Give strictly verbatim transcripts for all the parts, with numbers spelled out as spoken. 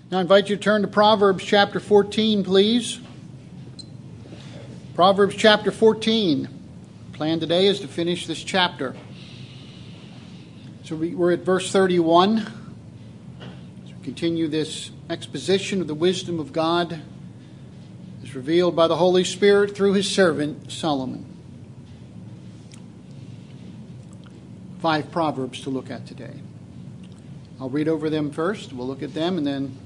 Now I invite you to turn to Proverbs chapter fourteen, please. Proverbs chapter fourteen. Plan today is to finish this chapter. So we're at verse thirty-one. As we continue this exposition of the wisdom of God as revealed by the Holy Spirit through his servant Solomon. Five Proverbs to look at today. I'll read over them first. We'll look at them and then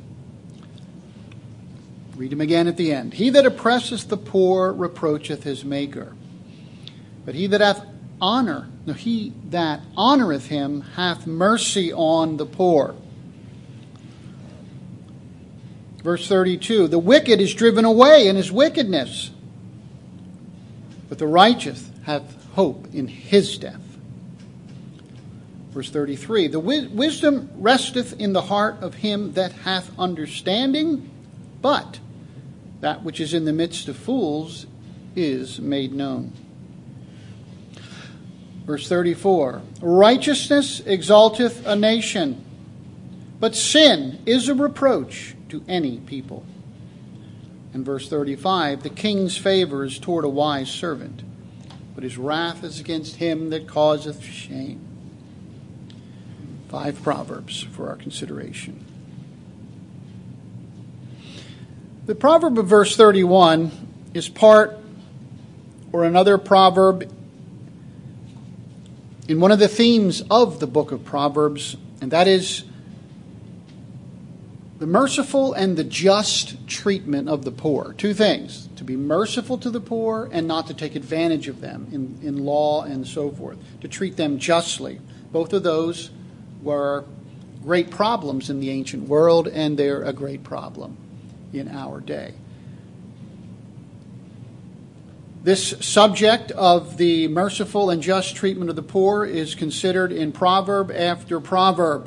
read them again at the end. He that oppresseth the poor reproacheth his maker. But he that hath honor, no, he that honoreth him hath mercy on the poor. Verse thirty-two, the wicked is driven away in his wickedness, but the righteous hath hope in his death. Verse thirty-three, the wi- wisdom resteth in the heart of him that hath understanding, but that which is in the midst of fools is made known. Verse thirty-four, righteousness exalteth a nation, but sin is a reproach to any people. And verse thirty-five, the king's favor is toward a wise servant, but his wrath is against him that causeth shame. Five Proverbs for our consideration. The proverb of verse thirty-one is part or another proverb in one of the themes of the book of Proverbs, and that is the merciful and the just treatment of the poor. Two things: to be merciful to the poor and not to take advantage of them in, in law and so forth. To treat them justly. Both of those were great problems in the ancient world, and they're a great problem in our day. This subject of the merciful and just treatment of the poor is considered in proverb after proverb.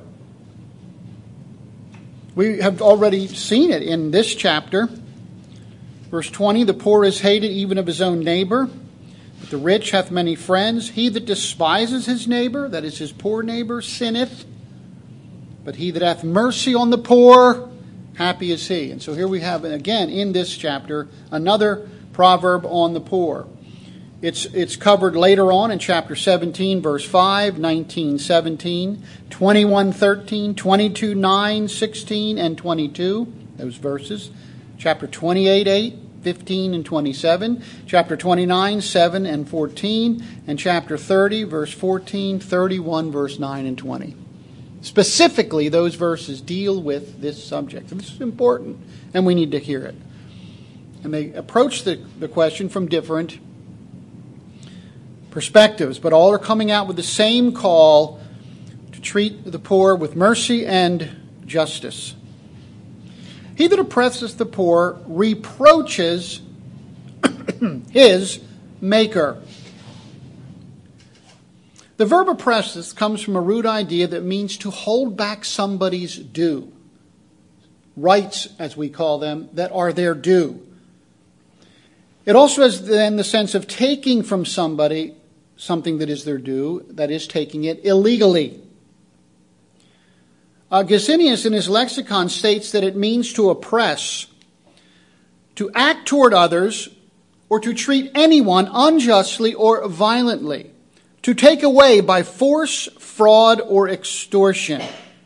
We have already seen it in this chapter. Verse twenty, the poor is hated even of his own neighbor, but the rich hath many friends. He that despises his neighbor, that is his poor neighbor, sinneth. But he that hath mercy on the poor, happy is he. And so here we have, again, in this chapter, another proverb on the poor. It's it's covered later on in chapter seventeen, verse five, nineteen, seventeen, twenty-one, thirteen, twenty-two, nine, sixteen, and twenty-two, those verses. Chapter twenty-eight, eight, fifteen, and twenty-seven. Chapter twenty-nine, seven, and fourteen. And chapter thirty, verse fourteen, thirty-one, verse nine, and twenty. Specifically, those verses deal with this subject. And this is important, and we need to hear it. And they approach the, the question from different perspectives, but all are coming out with the same call to treat the poor with mercy and justice. He that oppresseth the poor reproaches his maker. The verb oppresseth comes from a root idea that means to hold back somebody's due. Rights, as we call them, that are their due. It also has then the sense of taking from somebody something that is their due, that is, taking it illegally. Uh, Gesenius in his lexicon states that it means to oppress, to act toward others, or to treat anyone unjustly or violently, to take away by force, fraud, or extortion.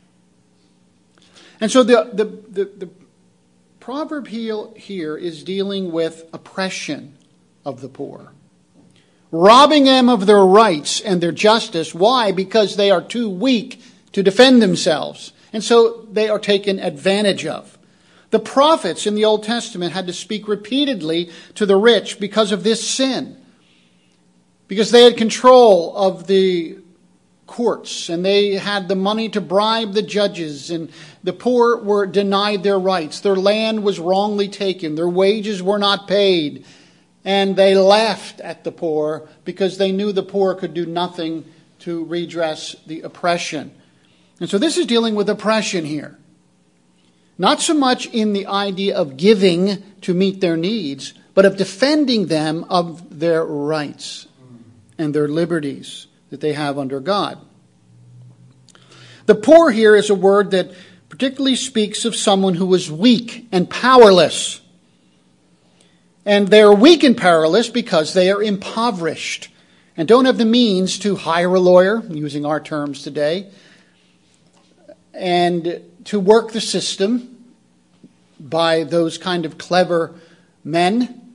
And so the, the, the, the proverb here is dealing with oppression of the poor. Robbing them of their rights and their justice. Why? Because they are too weak to defend themselves. And so they are taken advantage of. The prophets in the Old Testament had to speak repeatedly to the rich because of this sin. Because they had control of the courts and they had the money to bribe the judges, and the poor were denied their rights. Their land was wrongly taken. Their wages were not paid. And they laughed at the poor because they knew the poor could do nothing to redress the oppression. And so this is dealing with oppression here. Not so much in the idea of giving to meet their needs, but of defending them of their rights and their liberties that they have under God. The poor here is a word that particularly speaks of someone who was weak and powerless. And they are weak and powerless because they are impoverished and don't have the means to hire a lawyer, using our terms today, and to work the system by those kind of clever men,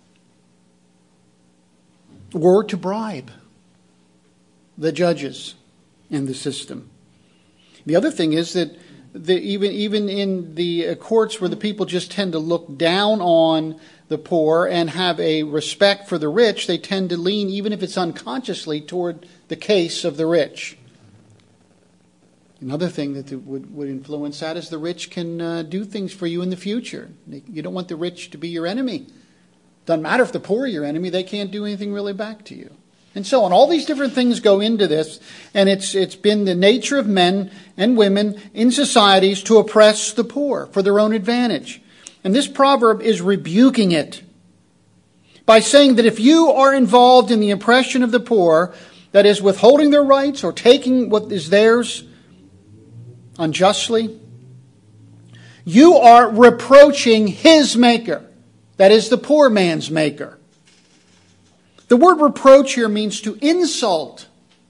or to bribe the judges in the system. The other thing is that the, even even in the courts where the people just tend to look down on the poor and have a respect for the rich, they tend to lean, even if it's unconsciously, toward the case of the rich. Another thing that would, would influence that is the rich can uh, do things for you in the future. You don't want the rich to be your enemy. Doesn't matter if the poor are your enemy, they can't do anything really back to you. And so on. All these different things go into this, and it's it's been the nature of men and women in societies to oppress the poor for their own advantage. And this proverb is rebuking it by saying that if you are involved in the oppression of the poor, that is, withholding their rights or taking what is theirs unjustly, you are reproaching his maker, that is, the poor man's maker. The word reproach here means to insult,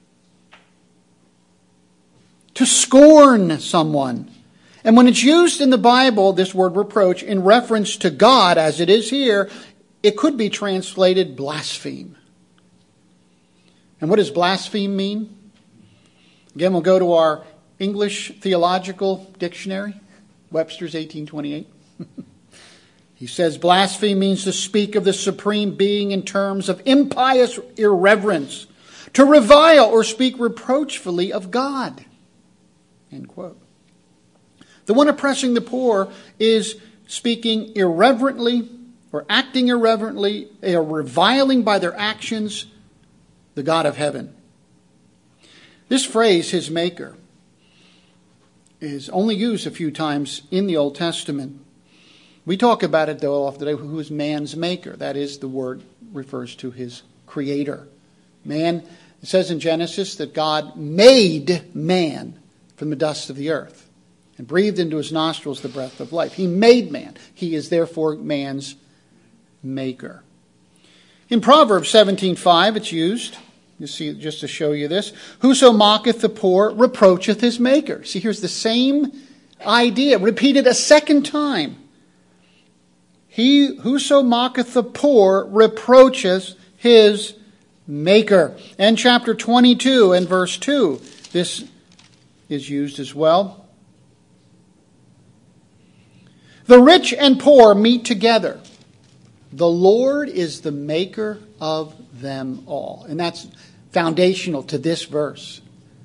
to scorn someone. And when it's used in the Bible, this word reproach, in reference to God, as it is here, it could be translated blaspheme. And what does blaspheme mean? Again, we'll go to our English Theological Dictionary, Webster's eighteen twenty-eight. He says blaspheme means to speak of the supreme being in terms of impious irreverence, to revile or speak reproachfully of God. End quote. The one oppressing the poor is speaking irreverently or acting irreverently or reviling by their actions the God of heaven. This phrase, his maker, is only used a few times in the Old Testament. We talk about it, though, often today, who is man's maker. That is, the word refers to his creator. Man, it says in Genesis that God made man from the dust of the earth and breathed into his nostrils the breath of life. He made man. He is therefore man's maker. In Proverbs seventeen five, it's used. You see, just to show you this. Whoso mocketh the poor reproacheth his maker. See, here's the same idea repeated a second time. He whoso mocketh the poor reproacheth his maker. And chapter twenty-two and verse two, this is used as well. The rich and poor meet together. The Lord is the maker of them all. And that's foundational to this verse.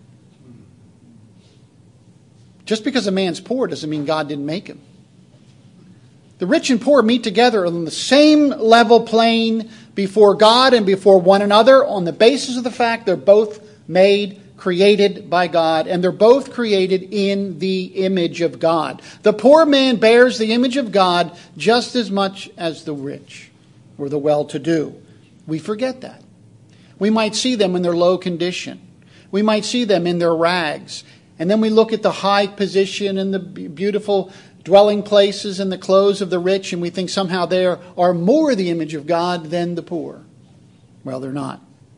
Just because a man's poor doesn't mean God didn't make him. The rich and poor meet together on the same level plane before God and before one another on the basis of the fact they're both made, created by God, and they're both created in the image of God. The poor man bears the image of God just as much as the rich or the well-to-do. We forget that. We might see them in their low condition. We might see them in their rags. And then we look at the high position and the beautiful dwelling places and the clothes of the rich, and we think somehow they are, are more the image of God than the poor. Well, they're not.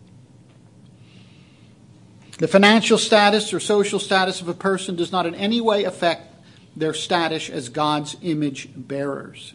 The financial status or social status of a person does not in any way affect their status as God's image bearers.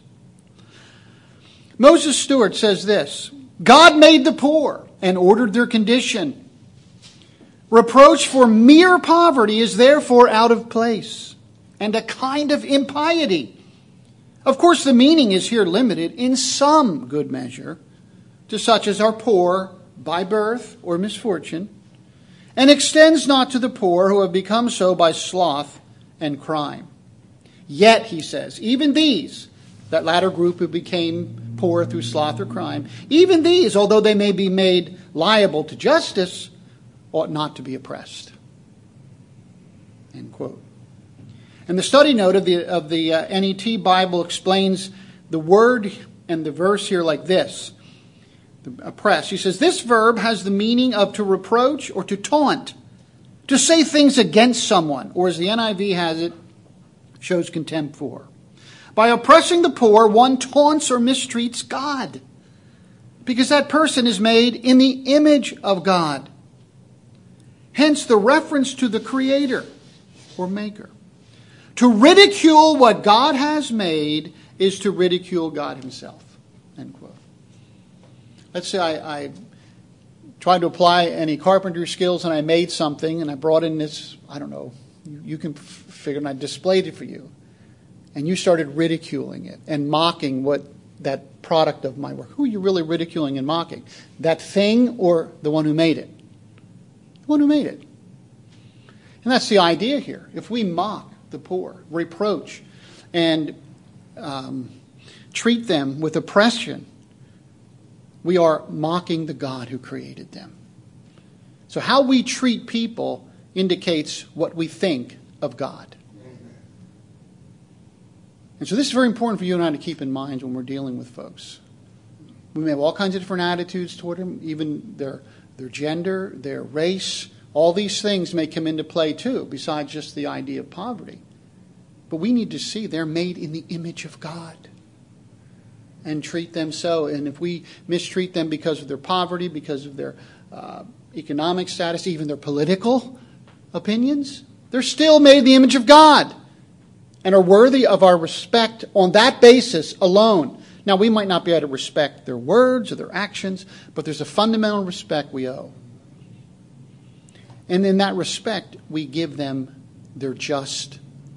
Moses Stewart says this: God made the poor and ordered their condition. Reproach for mere poverty is therefore out of place and a kind of impiety. Of course, the meaning is here limited in some good measure to such as are poor by birth or misfortune, and extends not to the poor who have become so by sloth and crime. Yet, he says, even these, that latter group who became poor through sloth or crime, even these, although they may be made liable to justice, ought not to be oppressed. End quote. And the study note of the of the uh, N E T Bible explains the word and the verse here like this: the oppress. He says this verb has the meaning of to reproach or to taunt, to say things against someone, or as the N I V has it, shows contempt for. By oppressing the poor, one taunts or mistreats God, because that person is made in the image of God. Hence the reference to the Creator or Maker. To ridicule what God has made is to ridicule God himself. End quote. Let's say I, I tried to apply any carpentry skills and I made something and I brought in this, I don't know, you, you can f- figure, and I displayed it for you. And you started ridiculing it and mocking what that product of my work. Who are you really ridiculing and mocking? That thing or the one who made it? The one who made it. And that's the idea here. If we mock the poor, reproach, and um, treat them with oppression, we are mocking the God who created them. So how we treat people indicates what we think of God. And so this is very important for you and I to keep in mind when we're dealing with folks. We may have all kinds of different attitudes toward them, even their their gender, their race. All these things may come into play too, besides just the idea of poverty. But we need to see they're made in the image of God and treat them so. And if we mistreat them because of their poverty, because of their uh, economic status, even their political opinions, they're still made in the image of God and are worthy of our respect on that basis alone. Now, we might not be able to respect their words or their actions, but there's a fundamental respect we owe. And in that respect, we give them their just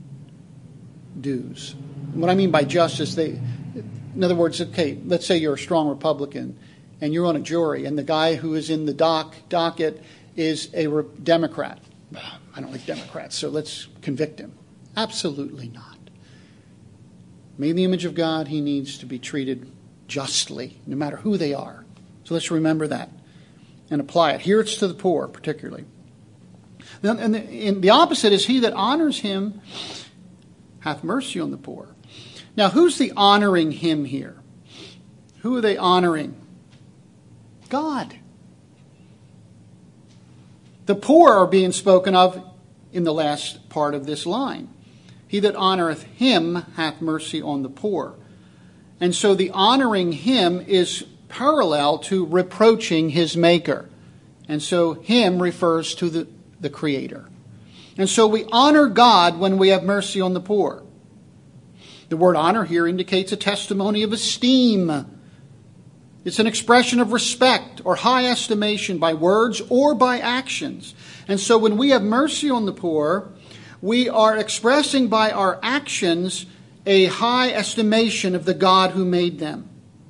dues. What I mean by justice, they, in other words, okay, let's say you're a strong Republican and you're on a jury and the guy who is in the dock, docket is a re- Democrat. I don't like Democrats, so let's convict him. Absolutely not. Made in the image of God, he needs to be treated justly, no matter who they are. So let's remember that and apply it. Here it's to the poor, particularly. And the, and the opposite is he that honors him hath mercy on the poor. Now, who's the honoring him here? Who are they honoring? God. The poor are being spoken of in the last part of this line. He that honoreth him hath mercy on the poor. And so the honoring him is parallel to reproaching his maker. And so him refers to the, the Creator. And so we honor God when we have mercy on the poor. The word honor here indicates a testimony of esteem. It's an expression of respect or high estimation by words or by actions. And so when we have mercy on the poor, we are expressing by our actions a high estimation of the God who made them.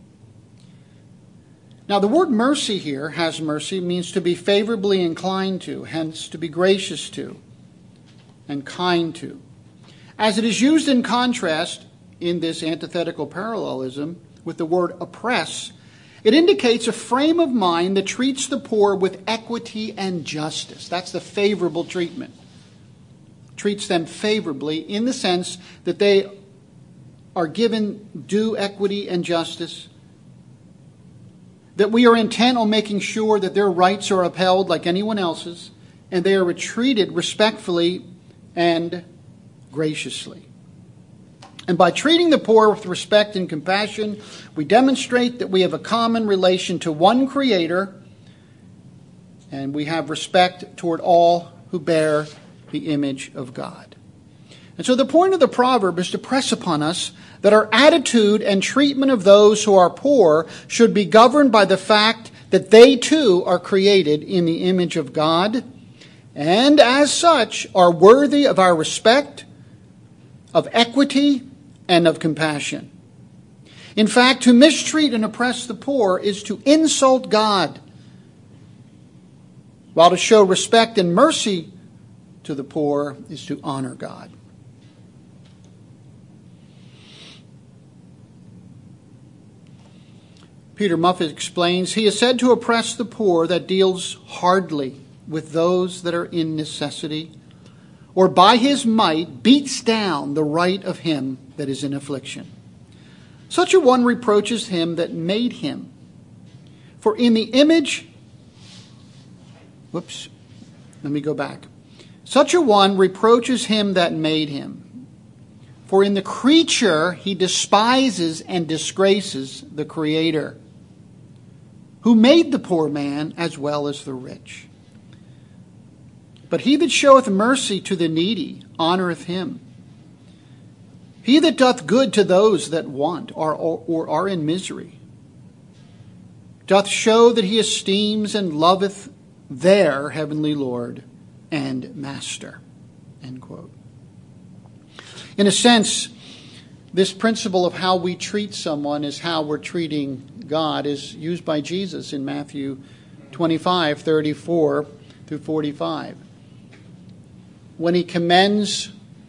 Now, the word mercy here, has mercy, means to be favorably inclined to, hence to be gracious to and kind to. As it is used in contrast in this antithetical parallelism with the word oppress, it indicates a frame of mind that treats the poor with equity and justice. That's the favorable treatment. Treats them favorably in the sense that they are given due equity and justice. That we are intent on making sure that their rights are upheld like anyone else's, and they are treated respectfully and graciously. And by treating the poor with respect and compassion, we demonstrate that we have a common relation to one Creator, and we have respect toward all who bear the image of God. And so the point of the proverb is to press upon us that our attitude and treatment of those who are poor should be governed by the fact that they too are created in the image of God, and as such are worthy of our respect, of equity, and of compassion. In fact, to mistreat and oppress the poor is to insult God, while to show respect and mercy to the poor is to honor God. Peter Muffet explains, he is said to oppress the poor that deals hardly with those that are in necessity, or by his might beats down the right of him that is in affliction. Such a one reproaches him that made him. For in the image, whoops, let me go back. Such a one reproaches him that made him. For in the creature he despises and disgraces the Creator, who made the poor man as well as the rich. But he that showeth mercy to the needy honoureth him. He that doth good to those that want or, or, or are in misery doth show that he esteems and loveth their heavenly Lord and Master. End quote. In a sense, this principle of how we treat someone is how we're treating God is used by Jesus in Matthew twenty-five, thirty-four through forty-five. When he commends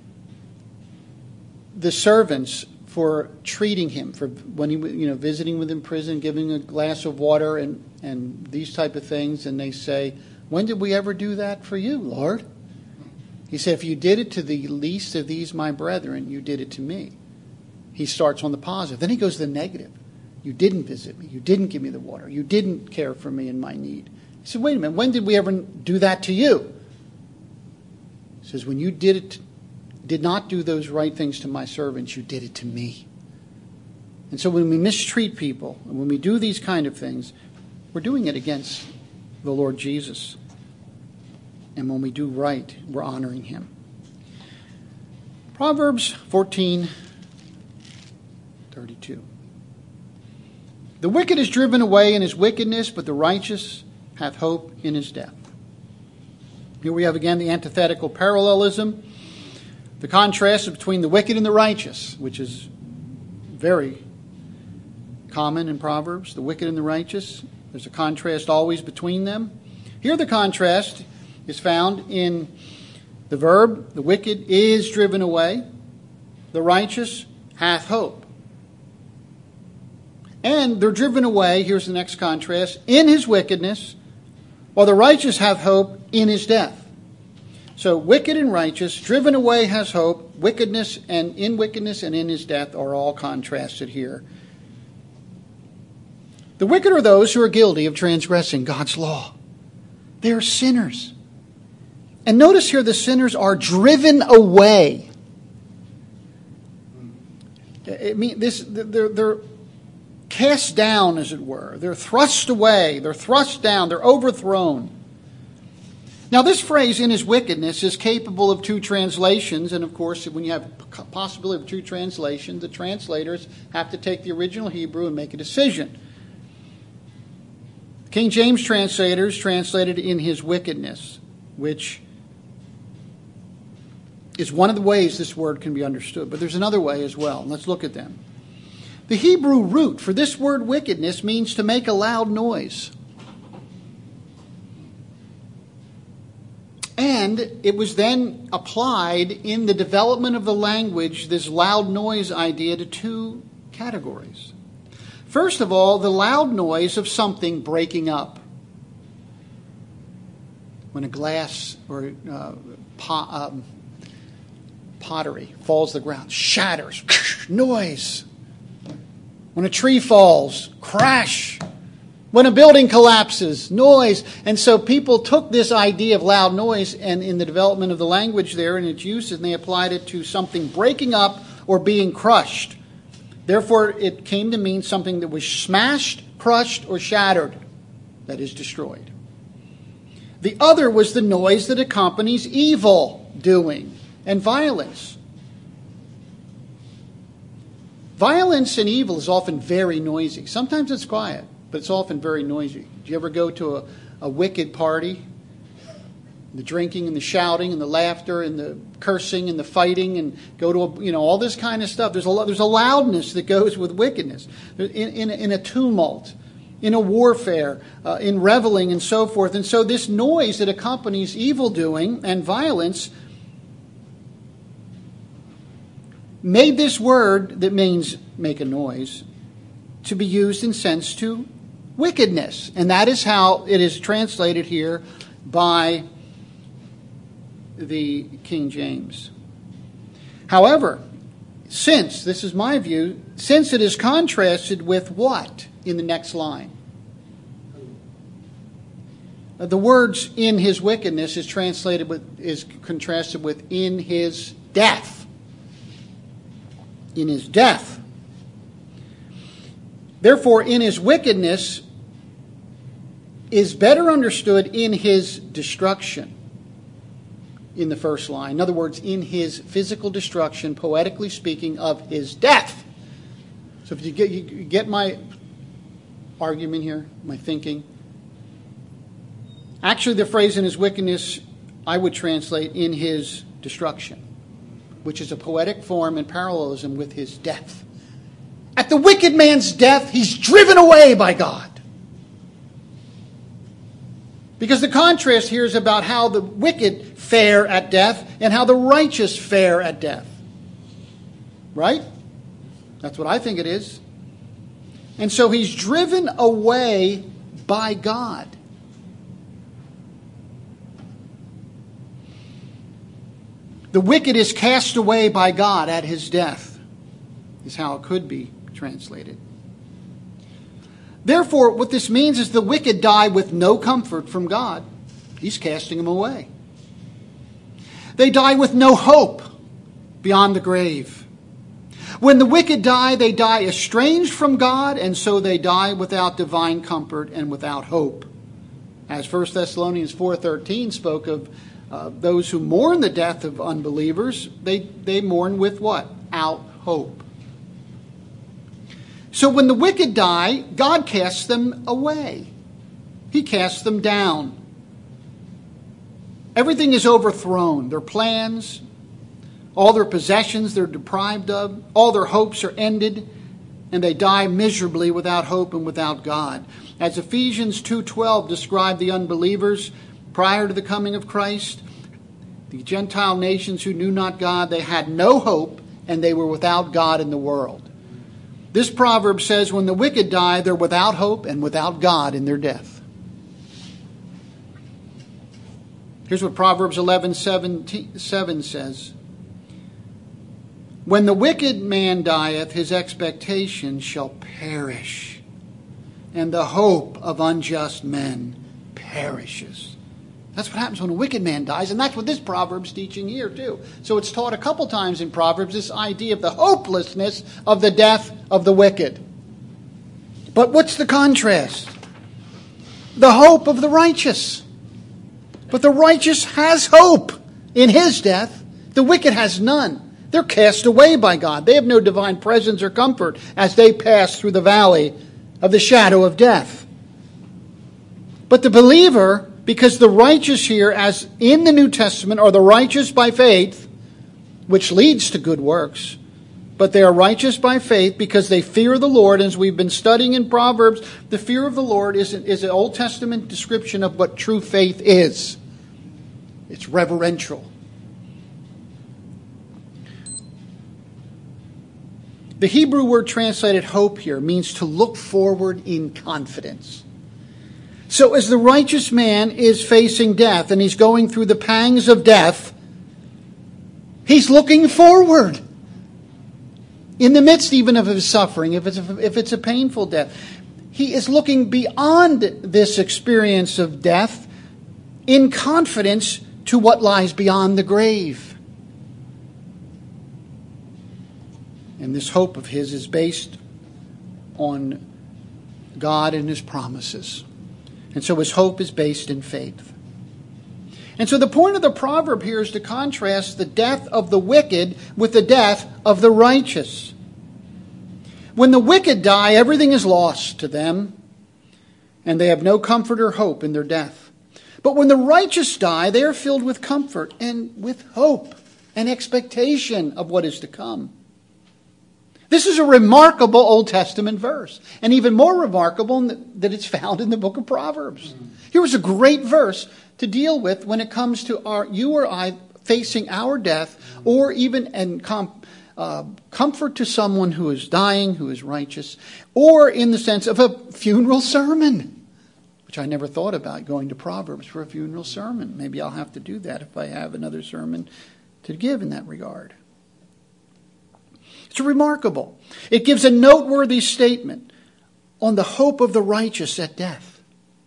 the servants for treating him, for when he, you know, visiting with him in prison, giving a glass of water and, and these type of things, and they say, "When did we ever do that for you, Lord?" He said, "If you did it to the least of these my brethren, you did it to me." He starts on the positive. Then he goes to the negative. "You didn't visit me. You didn't give me the water. You didn't care for me in my need." He said, "Wait a minute, when did we ever do that to you?" He says, "When you did it, did not do those right things to my servants, you did it to me." And so when we mistreat people, and when we do these kind of things, we're doing it against the Lord Jesus. And when we do right, we're honoring him. Proverbs fourteen thirty-two. The wicked is driven away in his wickedness, but the righteous hath hope in his death. Here we have again the antithetical parallelism, the contrast between the wicked and the righteous, which is very common in Proverbs. The wicked and the righteous, there's a contrast always between them. Here the contrast is found in the verb, the wicked is driven away, the righteous hath hope. And they're driven away, here's the next contrast, in his wickedness, while the righteous hath hope in his death. So wicked and righteous, driven away has hope, wickedness and in wickedness and in his death are all contrasted here. The wicked are those who are guilty of transgressing God's law. They are sinners. And notice here the sinners are driven away. I mean, this they're, they're cast down, as it were. They're thrust away. They're thrust down. They're overthrown. Now, this phrase, in his wickedness, is capable of two translations. And, of course, when you have possibility of two translations, the translators have to take the original Hebrew and make a decision. King James translators translated in his wickedness, which is one of the ways this word can be understood. But there's another way as well. Let's look at them. The Hebrew root for this word wickedness means to make a loud noise. And it was then applied in the development of the language, this loud noise idea, to two categories. First of all, the loud noise of something breaking up. When a glass or uh, pot, um, pottery falls to the ground, shatters, noise. When a tree falls, crash. When a building collapses, noise. And so people took this idea of loud noise and in the development of the language there and its use, and they applied it to something breaking up or being crushed. Therefore, it came to mean something that was smashed, crushed, or shattered, that is destroyed. The other was the noise that accompanies evil doing and violence. Violence and evil is often very noisy. Sometimes it's quiet, but it's often very noisy. Do you ever go to a, a wicked party? The drinking and the shouting and the laughter and the cursing and the fighting and go to a, you know, all this kind of stuff. There's a there's a loudness that goes with wickedness. In in, in a tumult, in a warfare, uh, in reveling and so forth. And so this noise that accompanies evil doing and violence made this word that means make a noise to be used in sense to wickedness. And that is how it is translated here by the King James. However, since, this is my view, since it is contrasted with what in the next line? The words in his wickedness is translated with, is contrasted with in his death. in his death. Therefore, in his wickedness is better understood in his destruction, in the first line. In other words, in his physical destruction, poetically speaking, of his death. So if you get, you get my argument here, my thinking. Actually, the phrase in his wickedness, I would translate in his destruction, which is a poetic form and parallelism with his death. At the wicked man's death, he's driven away by God. Because the contrast here is about how the wicked fare at death and how the righteous fare at death. Right? That's what I think it is. And so he's driven away by God. The wicked is cast away by God at his death, is how it could be translated. Therefore, what this means is the wicked die with no comfort from God. He's casting them away. They die with no hope beyond the grave. When the wicked die, they die estranged from God, and so they die without divine comfort and without hope. As First Thessalonians four thirteen spoke of uh, those who mourn the death of unbelievers, they, they mourn with what? Out hope. So when the wicked die, God casts them away. He casts them down. Everything is overthrown. Their plans, all their possessions they're deprived of, all their hopes are ended, and they die miserably without hope and without God. As Ephesians two twelve described the unbelievers prior to the coming of Christ, the Gentile nations who knew not God, they had no hope, and they were without God in the world. This proverb says when the wicked die, they're without hope and without God in their death. Here's what Proverbs eleven seven says. When the wicked man dieth, his expectation shall perish, and the hope of unjust men perishes. That's what happens when a wicked man dies, and that's what this proverb's teaching here too. So it's taught a couple times in Proverbs, this idea of the hopelessness of the death of the wicked. But what's the contrast? The hope of the righteous. But the righteous has hope in his death. The wicked has none. They're cast away by God. They have no divine presence or comfort as they pass through the valley of the shadow of death. But the believer, because the righteous here, as in the New Testament, are the righteous by faith, which leads to good works. But they are righteous by faith because they fear the Lord. As we've been studying in Proverbs, the fear of the Lord is an, is an Old Testament description of what true faith is. It's reverential. The Hebrew word translated hope here means to look forward in confidence. So as the righteous man is facing death and he's going through the pangs of death, he's looking forward. In the midst even of his suffering, if it's a, if it's a painful death, he is looking beyond this experience of death in confidence to what lies beyond the grave. And this hope of his is based on God and his promises. And so his hope is based in faith. And so the point of the proverb here is to contrast the death of the wicked with the death of the righteous. When the wicked die, everything is lost to them, and they have no comfort or hope in their death. But when the righteous die, they are filled with comfort and with hope and expectation of what is to come. This is a remarkable Old Testament verse, and even more remarkable that it's found in the book of Proverbs. Here was a great verse to deal with when it comes to our you or I facing our death, or even in com, uh, comfort to someone who is dying, who is righteous, or in the sense of a funeral sermon, which I never thought about going to Proverbs for a funeral sermon. Maybe I'll have to do that if I have another sermon to give in that regard. It's remarkable. It gives a noteworthy statement on the hope of the righteous at death.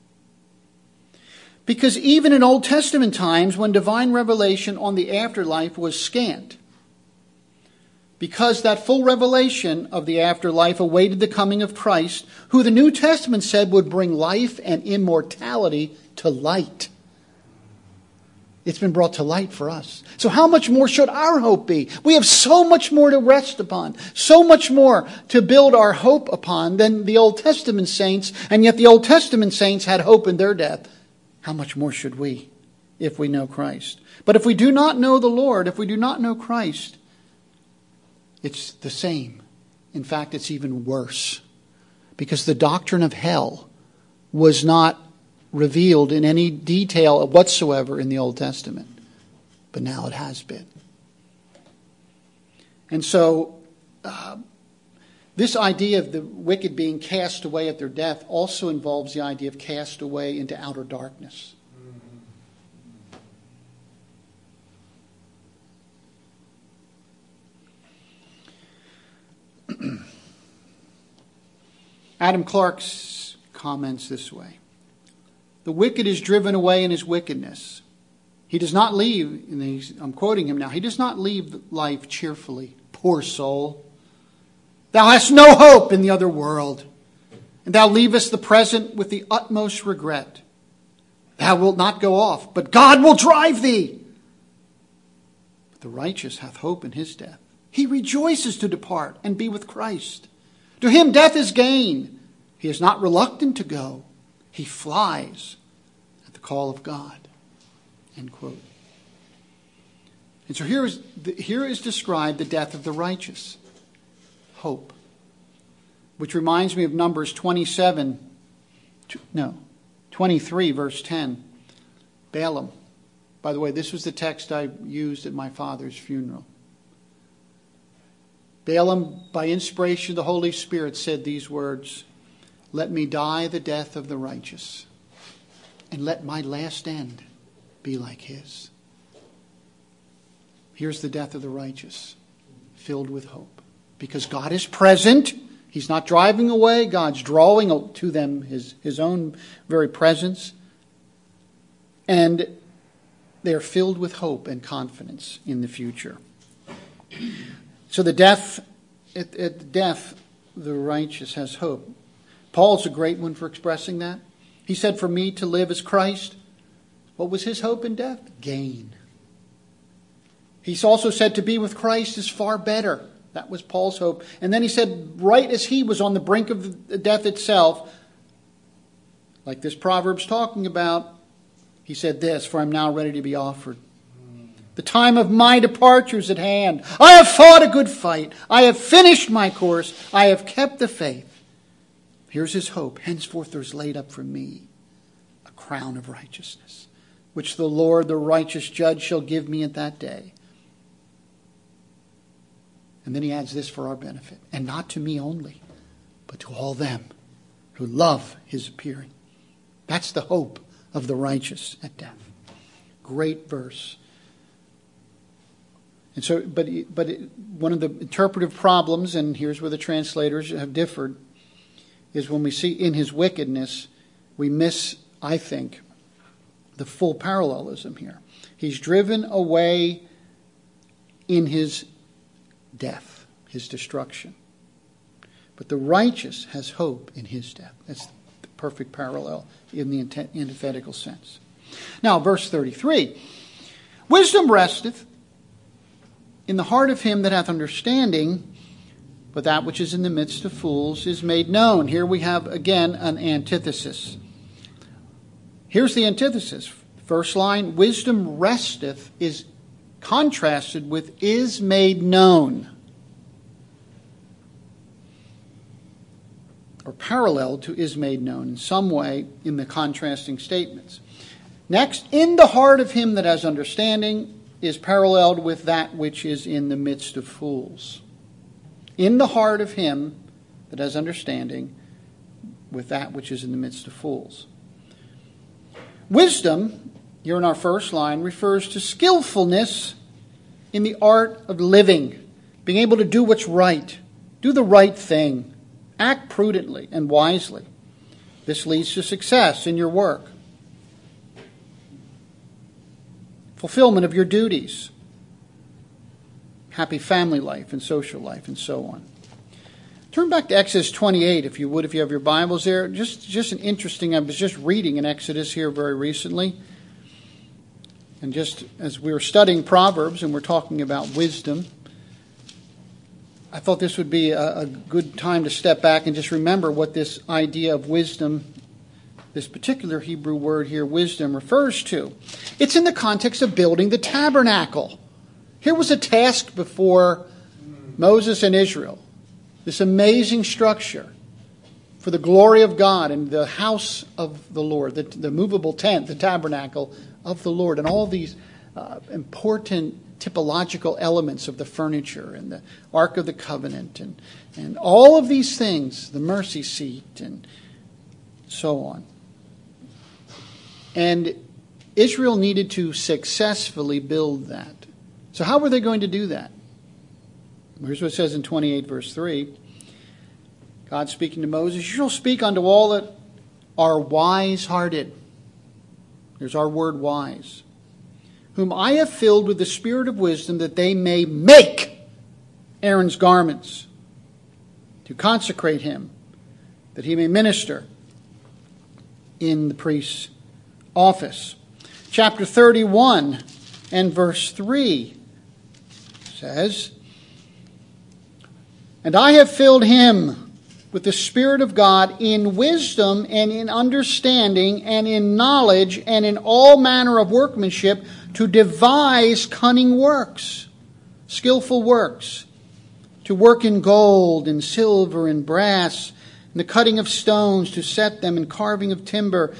Because even in Old Testament times, when divine revelation on the afterlife was scant, because that full revelation of the afterlife awaited the coming of Christ, who the New Testament said would bring life and immortality to light. It's been brought to light for us. So how much more should our hope be? We have so much more to rest upon, so much more to build our hope upon than the Old Testament saints, and yet the Old Testament saints had hope in their death. How much more should we, if we know Christ? But if we do not know the Lord, if we do not know Christ, it's the same. In fact, it's even worse. Because the doctrine of hell was not revealed in any detail whatsoever in the Old Testament. But now it has been. And so, uh, this idea of the wicked being cast away at their death also involves the idea of cast away into outer darkness. Adam Clarke comments this way. The wicked is driven away in his wickedness. He does not leave, and he's, I'm quoting him now, he does not leave life cheerfully. Poor soul. Thou hast no hope in the other world, and thou leavest the present with the utmost regret. Thou wilt not go off, but God will drive thee. But the righteous hath hope in his death. He rejoices to depart and be with Christ. To him death is gain. He is not reluctant to go. He flies at the call of God. End quote. And so here is, here is described the death of the righteous. Hope. Which reminds me of Numbers twenty-seven, no, twenty-three, verse ten. Balaam. By the way, this was the text I used at my father's funeral. Balaam, by inspiration of the Holy Spirit, said these words, "Let me die the death of the righteous, and let my last end be like his." Here's the death of the righteous, filled with hope. Because God is present. He's not driving away. God's drawing to them his, his own very presence. And they're filled with hope and confidence in the future. So the death, at, at death, the righteous has hope. Paul's a great one for expressing that. He said, "For me to live is Christ." What was his hope in death? Gain. He's also said to be with Christ is far better. That was Paul's hope. And then he said, right as he was on the brink of death itself, like this Proverb's talking about, he said this, "For I'm now ready to be offered. The time of my departure is at hand. I have fought a good fight. I have finished my course. I have kept the faith." Here's his hope. "Henceforth there is laid up for me a crown of righteousness, which the Lord, the righteous judge, shall give me at that day." And then he adds this for our benefit. "And not to me only, but to all them who love his appearing." That's the hope of the righteous at death. Great verse. And so, but but it, one of the interpretive problems, and here's where the translators have differed, is when we see in his wickedness, we miss, I think, the full parallelism here. He's driven away in his death, his destruction. But the righteous has hope in his death. That's the perfect parallel in the antithetical sense. Now, verse thirty-three. "Wisdom resteth in the heart of him that hath understanding, but that which is in the midst of fools is made known." Here we have again an antithesis. Here's the antithesis. First line, "Wisdom resteth" is contrasted with "is made known," or parallel to "is made known" in some way in the contrasting statements. Next, "in the heart of him that has understanding" is paralleled with "that which is in the midst of fools." In the heart of him that has understanding with that which is in the midst of fools. Wisdom, here in our first line, refers to skillfulness in the art of living, being able to do what's right, do the right thing, act prudently and wisely. This leads to success in your work, fulfillment of your duties, happy family life and social life and so on. Turn back to Exodus twenty-eight, if you would, if you have your Bibles there. Just, just an interesting, I was just reading in Exodus here very recently. And just as we were studying Proverbs and we're talking about wisdom, I thought this would be a, a good time to step back and just remember what this idea of wisdom, this particular Hebrew word here, wisdom, refers to. It's in the context of building the tabernacle. Here was a task before Moses and Israel. This amazing structure for the glory of God and the house of the Lord, the, the movable tent, the tabernacle of the Lord, and all these uh, important typological elements of the furniture and the Ark of the Covenant and, and all of these things, the mercy seat and so on. And Israel needed to successfully build that. So how were they going to do that? Here's what it says in twenty-eight verse three. God speaking to Moses, "You shall speak unto all that are wise-hearted." There's our word wise. "Whom I have filled with the spirit of wisdom, that they may make Aaron's garments, to consecrate him, that he may minister in the priest's office." Chapter thirty-one and verse three says, "And I have filled him with the Spirit of God in wisdom and in understanding and in knowledge and in all manner of workmanship, to devise cunning works, skillful works, to work in gold and silver and brass, and the cutting of stones, to set them, and carving of timber,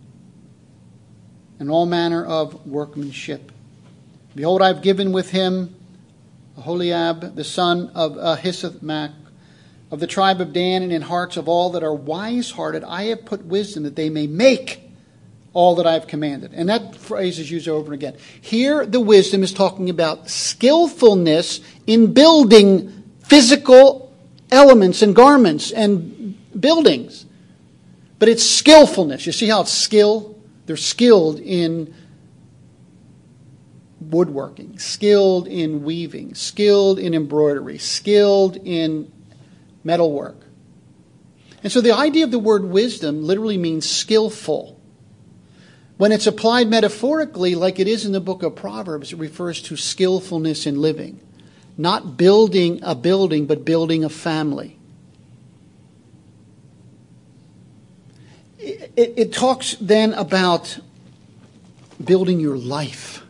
and all manner of workmanship. Behold, I have given with him Aholiab, the son of Ahisamach, of the tribe of Dan, and in hearts of all that are wise-hearted I have put wisdom, that they may make all that I have commanded." And that phrase is used over and again. Here, the wisdom is talking about skillfulness in building physical elements and garments and buildings. But it's skillfulness. You see how it's skill? They're skilled in woodworking, skilled in weaving, skilled in embroidery, skilled in metalwork. And so the idea of the word wisdom literally means skillful. When it's applied metaphorically, like it is in the book of Proverbs, it refers to skillfulness in living. Not building a building, but building a family. It, it, it talks then about building your life.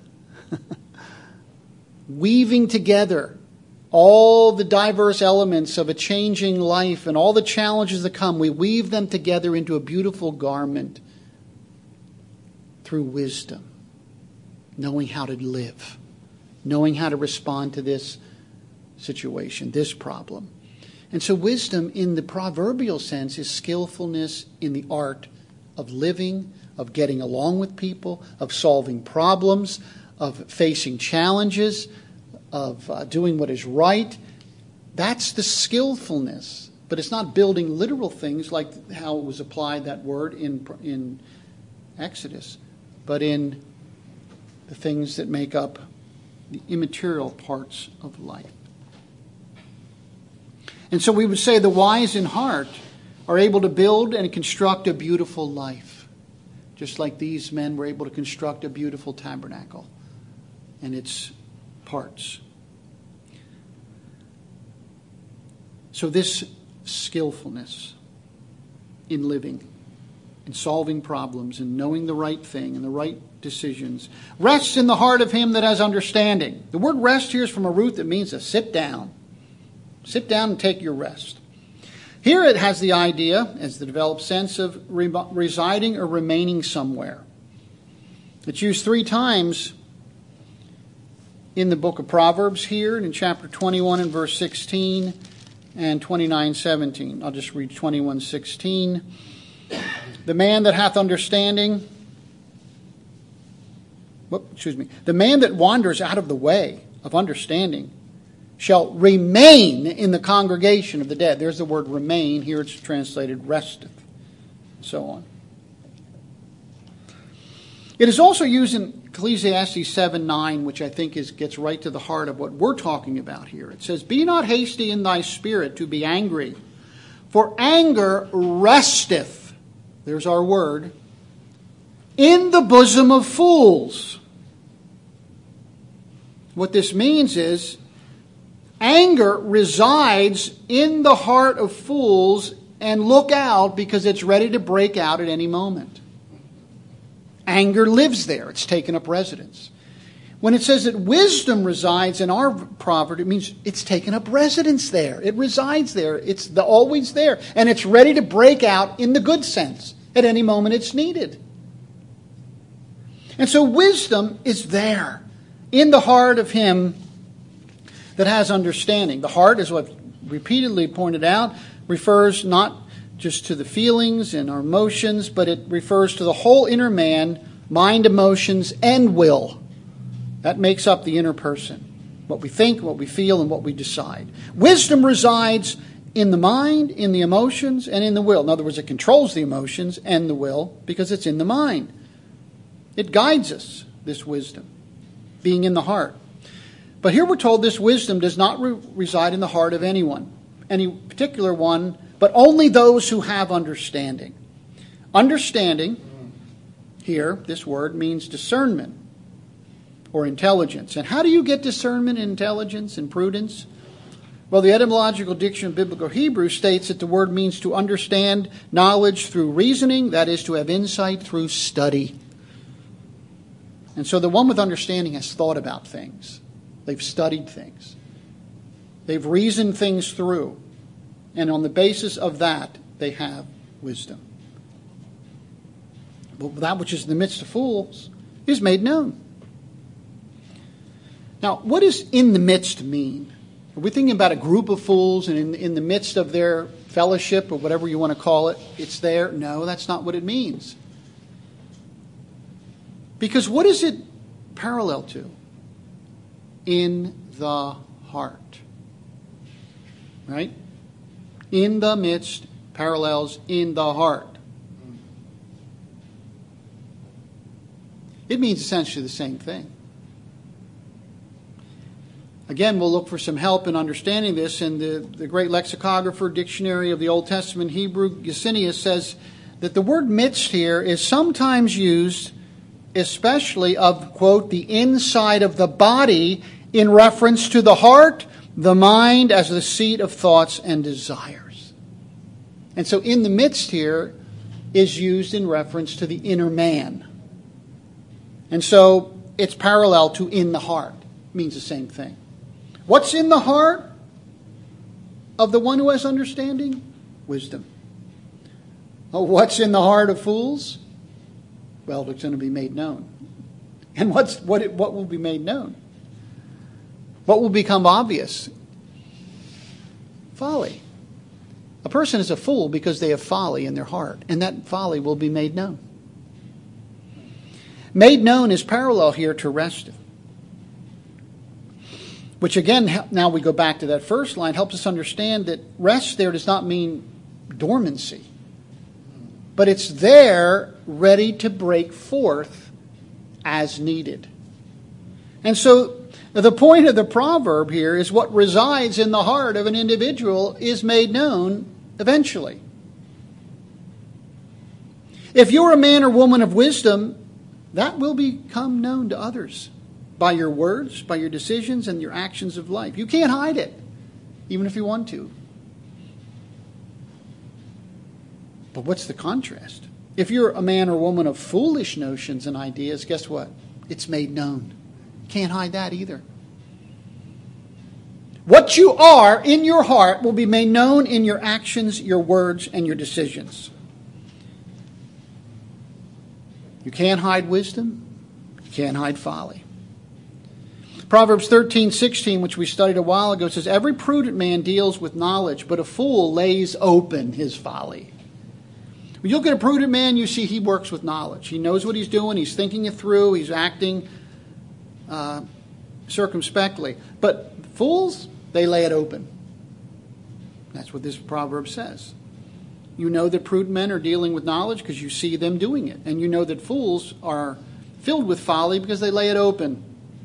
Weaving together all the diverse elements of a changing life and all the challenges that come. We weave them together into a beautiful garment through wisdom. Knowing how to live. Knowing how to respond to this situation, this problem. And so wisdom in the proverbial sense is skillfulness in the art of living, of getting along with people, of solving problems, of facing challenges, of uh, doing what is right. That's the skillfulness. But it's not building literal things like how it was applied, that word, in in Exodus, but in the things that make up the immaterial parts of life. And so we would say the wise in heart are able to build and construct a beautiful life, just like these men were able to construct a beautiful tabernacle and its parts. So this skillfulness in living, in solving problems, in knowing the right thing and the right decisions, rests in the heart of him that has understanding. The word rest here is from a root that means to sit down. Sit down and take your rest. Here it has the idea, as the developed sense, of re- residing or remaining somewhere. It's used three times in the book of Proverbs here, in chapter twenty-one and verse sixteen, and twenty-nine seventeen. I'll just read twenty-one sixteen. The man that hath understanding, whoop, excuse me, the man that wanders out of the way of understanding shall remain in the congregation of the dead. There's the word remain. Here it's translated resteth. So on. It is also used in Ecclesiastes seven nine, which I think is gets right to the heart of what we're talking about here. It says, "Be not hasty in thy spirit to be angry, for anger resteth," there's our word, "in the bosom of fools." What this means is anger resides in the heart of fools, and look out because it's ready to break out at any moment. Anger lives there. It's taken up residence. When it says that wisdom resides in our proverb, it means it's taken up residence there. It resides there. It's the, always there. And it's ready to break out in the good sense at any moment it's needed. And so wisdom is there in the heart of him that has understanding. The heart, as I've repeatedly pointed out, refers not just to the feelings and our emotions, but it refers to the whole inner man, mind, emotions, and will. That makes up the inner person. What we think, what we feel, and what we decide. Wisdom resides in the mind, in the emotions, and in the will. In other words, it controls the emotions and the will because it's in the mind. It guides us, this wisdom, being in the heart. But here we're told this wisdom does not re- reside in the heart of anyone, any particular one, but only those who have understanding. Understanding, here, this word means discernment or intelligence. And how do you get discernment, intelligence, and prudence? Well, the Etymological Dictionary of Biblical Hebrew states that the word means to understand knowledge through reasoning, that is, to have insight through study. And so the one with understanding has thought about things. They've studied things. They've reasoned things through. And on the basis of that, they have wisdom. But that which is in the midst of fools is made known. Now, what does in the midst mean? Are we thinking about a group of fools and in, in the midst of their fellowship or whatever you want to call it, it's there? No, that's not what it means. Because what is it parallel to? In the heart. Right? In the midst parallels in the heart. It means essentially the same thing. Again, we'll look for some help in understanding this. And the, the great lexicographer, Dictionary of the Old Testament Hebrew, Gesenius, says that the word midst here is sometimes used especially of, quote, the inside of the body in reference to the heart, the mind as the seat of thoughts and desires. And so in the midst here is used in reference to the inner man. And so it's parallel to in the heart. It means the same thing. What's in the heart of the one who has understanding? Wisdom. Oh, what's in the heart of fools? Well, it's going to be made known. And what's what it, what will be made known? What will become obvious? Folly. A person is a fool because they have folly in their heart, and that folly will be made known. Made known is parallel here to resting. Which again, now we go back to that first line, helps us understand that rest there does not mean dormancy. But it's there ready to break forth as needed. And so the point of the proverb here is what resides in the heart of an individual is made known eventually. If you're a man or woman of wisdom, that will become known to others by your words, by your decisions, and your actions of life. You can't hide it, even if you want to. But what's the contrast? If you're a man or woman of foolish notions and ideas, guess what? It's made known. Can't hide that either. What you are in your heart will be made known in your actions, your words, and your decisions. You can't hide wisdom. You can't hide folly. Proverbs thirteen sixteen, which we studied a while ago, says, "Every prudent man deals with knowledge, but a fool lays open his folly." When you look at a prudent man, you see he works with knowledge. He knows what he's doing. He's thinking it through. He's acting uh, circumspectly. But fools, they lay it open. That's what this proverb says. You know that prudent men are dealing with knowledge because you see them doing it. And you know that fools are filled with folly because they lay it open.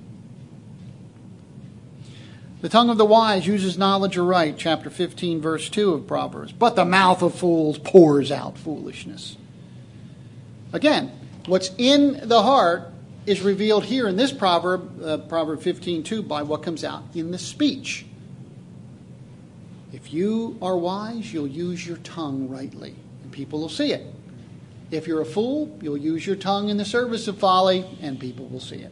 The tongue of the wise uses knowledge aright, chapter fifteen, verse two of Proverbs. But the mouth of fools pours out foolishness. Again, what's in the heart is revealed here in this proverb, uh, Proverb fifteen two, by what comes out in the speech. If you are wise, you'll use your tongue rightly, and people will see it. If you're a fool, you'll use your tongue in the service of folly, and people will see it.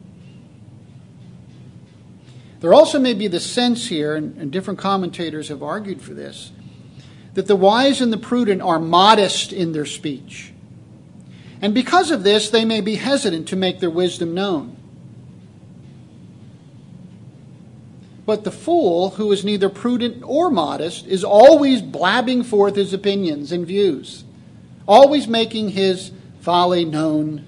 There also may be the sense here, and, and different commentators have argued for this, that the wise and the prudent are modest in their speech. And because of this, they may be hesitant to make their wisdom known. But the fool, who is neither prudent or modest, is always blabbing forth his opinions and views, always making his folly known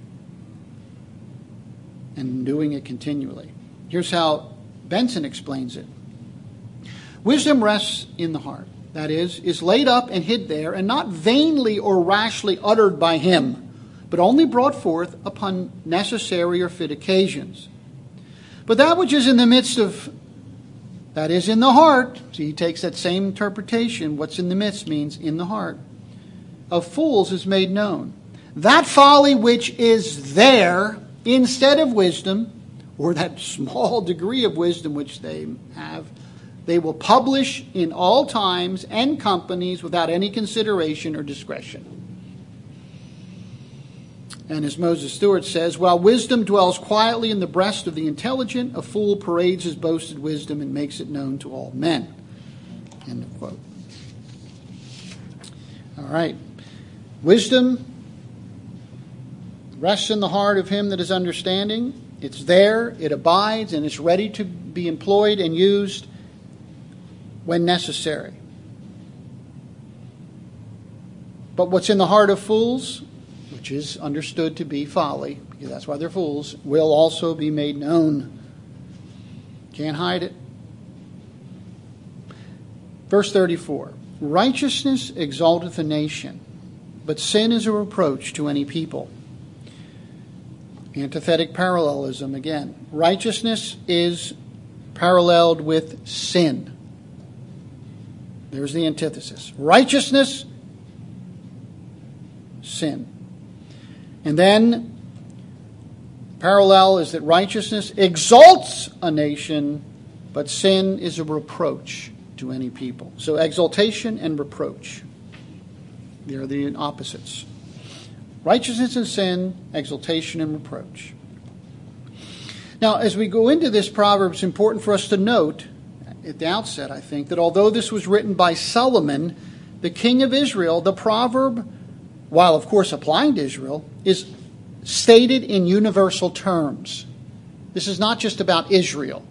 and doing it continually. Here's how Benson explains it. Wisdom rests in the heart. That is, is laid up and hid there, and not vainly or rashly uttered by him, but only brought forth upon necessary or fit occasions. But that which is in the midst of, that is in the heart, see, he takes that same interpretation, what's in the midst means in the heart, of fools is made known. That folly which is there instead of wisdom, or that small degree of wisdom which they have, they will publish in all times and companies without any consideration or discretion. And as Moses Stewart says, while wisdom dwells quietly in the breast of the intelligent, a fool parades his boasted wisdom and makes it known to all men. End of quote. All right. Wisdom rests in the heart of him that is understanding. It's there, it abides, and it's ready to be employed and used when necessary. But what's in the heart of fools, which is understood to be folly, because that's why they're fools, will also be made known. Can't hide it. Verse thirty-four, righteousness exalteth a nation, but sin is a reproach to any people. Antithetic parallelism again. Righteousness is paralleled with sin. There's the antithesis. Righteousness, sin. And then parallel is that righteousness exalts a nation, but sin is a reproach to any people. So exaltation and reproach, they're the opposites. Righteousness and sin, exaltation and reproach. Now, as we go into this proverb, it's important for us to note at the outset, I think, that although this was written by Solomon, the king of Israel, the proverb, while of course applying to Israel, is stated in universal terms. This is not just about Israel.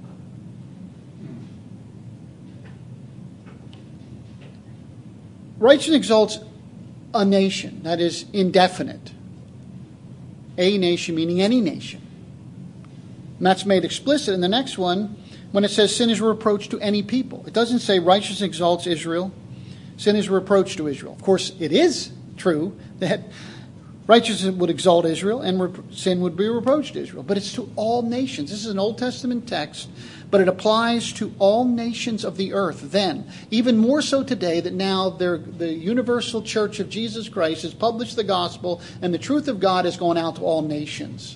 Righteousness exalts a nation, that is indefinite. A nation meaning any nation. And that's made explicit in the next one when it says sin is a reproach to any people. It doesn't say righteousness exalts Israel. Sin is a reproach to Israel. Of course, it is true that righteousness would exalt Israel and rep- sin would be a reproach to Israel. But it's to all nations. This is an Old Testament text, but it applies to all nations of the earth then. Even more so today that now the universal church of Jesus Christ has published the gospel and the truth of God has gone out to all nations.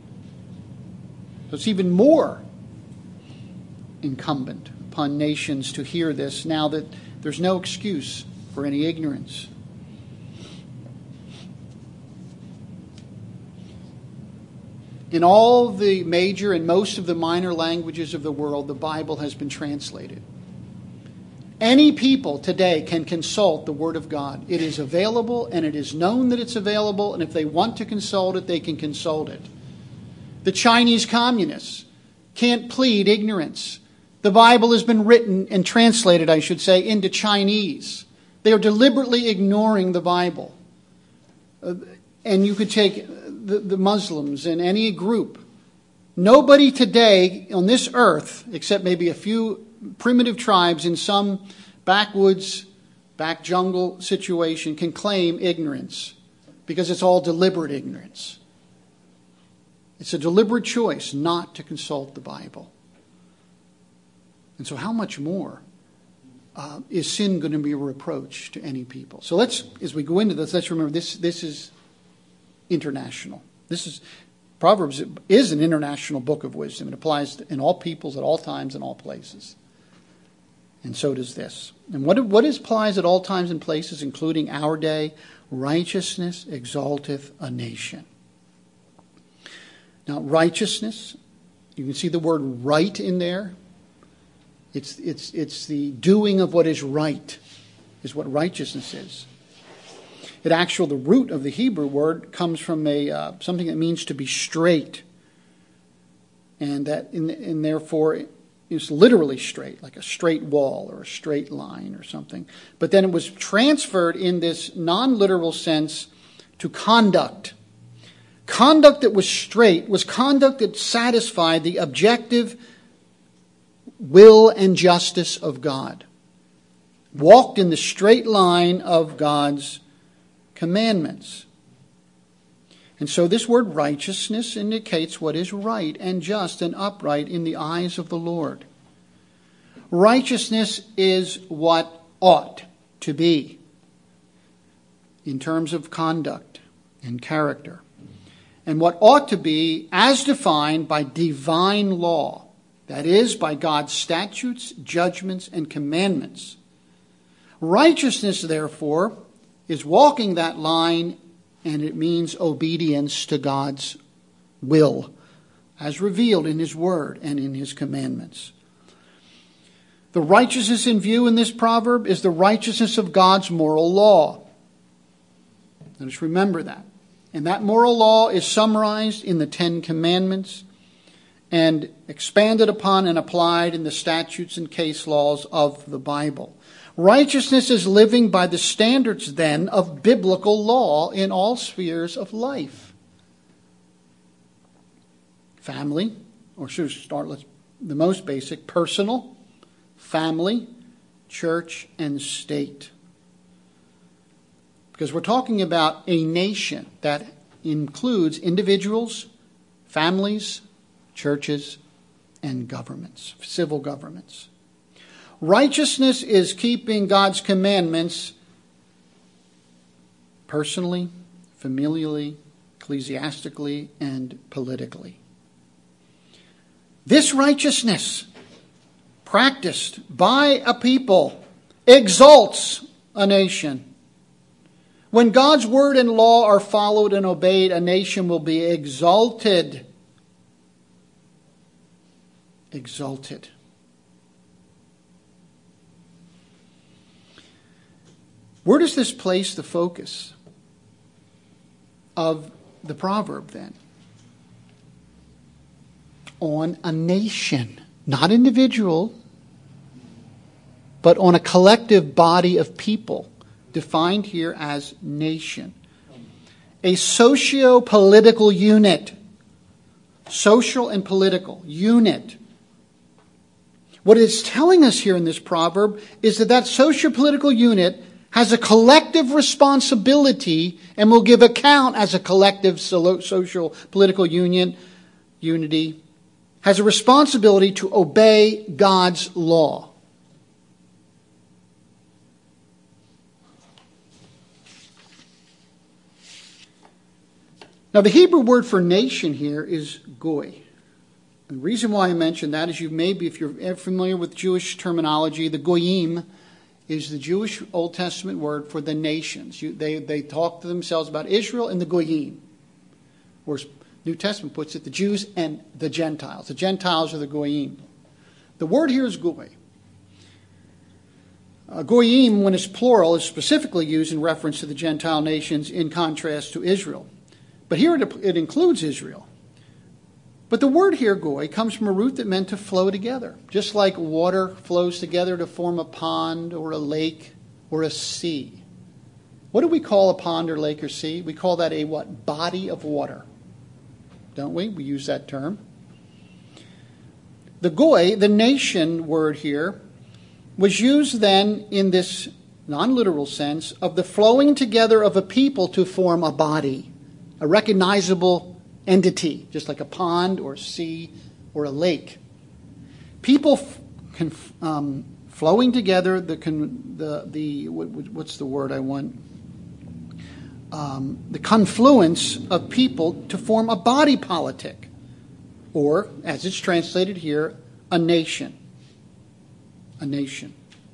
So it's even more incumbent upon nations to hear this now that there's no excuse for any ignorance. In all the major and most of the minor languages of the world, the Bible has been translated. Any people today can consult the Word of God. It is available, and it is known that it's available, and if they want to consult it, they can consult it. The Chinese communists can't plead ignorance. The Bible has been written and translated, I should say, into Chinese. They are deliberately ignoring the Bible. Uh, and you could take the, the Muslims in any group. Nobody today on this earth, except maybe a few primitive tribes in some backwoods, back jungle situation, can claim ignorance because it's all deliberate ignorance. It's a deliberate choice not to consult the Bible. And so how much more uh, is sin going to be a reproach to any people? So let's, as we go into this, let's remember this, this is international. This is, Proverbs is an international book of wisdom. It applies in all peoples, at all times, in all places. And so does this. And what, what applies at all times and places, including our day? Righteousness exalteth a nation. Now, righteousness, you can see the word right in there. It's, it's, it's the doing of what is right, is what righteousness is. It actually, the root of the Hebrew word comes from a uh, something that means to be straight. And that, in, and therefore, it's literally straight, like a straight wall or a straight line or something. But then it was transferred in this non-literal sense to conduct. Conduct that was straight was conduct that satisfied the objective will and justice of God. Walked in the straight line of God's commandments. And so this word righteousness indicates what is right and just and upright in the eyes of the Lord. Righteousness is what ought to be in terms of conduct and character. And what ought to be as defined by divine law. That is, by God's statutes, judgments, and commandments. Righteousness, therefore, is walking that line, and it means obedience to God's will, as revealed in His Word and in His commandments. The righteousness in view in this proverb is the righteousness of God's moral law. Let us remember that. And that moral law is summarized in the Ten Commandments and expanded upon and applied in the statutes and case laws of the Bible. Righteousness is living by the standards, then, of biblical law in all spheres of life. Family, or should we start with the most basic, personal, family, church, and state. Because we're talking about a nation that includes individuals, families, churches, and governments, civil governments. Righteousness is keeping God's commandments personally, familially, ecclesiastically, and politically. This righteousness, practiced by a people, exalts a nation. When God's word and law are followed and obeyed, a nation will be exalted. Exalted. Where does this place the focus of the proverb then? On a nation, not individual, but on a collective body of people, defined here as nation. A socio-political unit. Social and political unit. What it's telling us here in this proverb is that that socio-political unit has a collective responsibility and will give account as a collective social political union, unity, has a responsibility to obey God's law. Now, the Hebrew word for nation here is goy. The reason why I mention that is you maybe, if you're familiar with Jewish terminology, the goyim is the Jewish Old Testament word for the nations. You, they, they talk to themselves about Israel and the goyim. Whereas New Testament puts it, the Jews and the Gentiles. The Gentiles are the goyim. The word here is goy. Uh, goyim, when it's plural, is specifically used in reference to the Gentile nations in contrast to Israel. But here it, it includes Israel. But the word here, goy, comes from a root that meant to flow together. Just like water flows together to form a pond or a lake or a sea. What do we call a pond or lake or sea? We call that a what? Body of water. Don't we? We use that term. The goy, the nation word here, was used then in this non-literal sense of the flowing together of a people to form a body, a recognizable entity, just like a pond or sea or a lake. People f- can, um, flowing together, the, con- the, the what, what's the word I want? Um, the confluence of people to form a body politic, or, as it's translated here, a nation. A nation.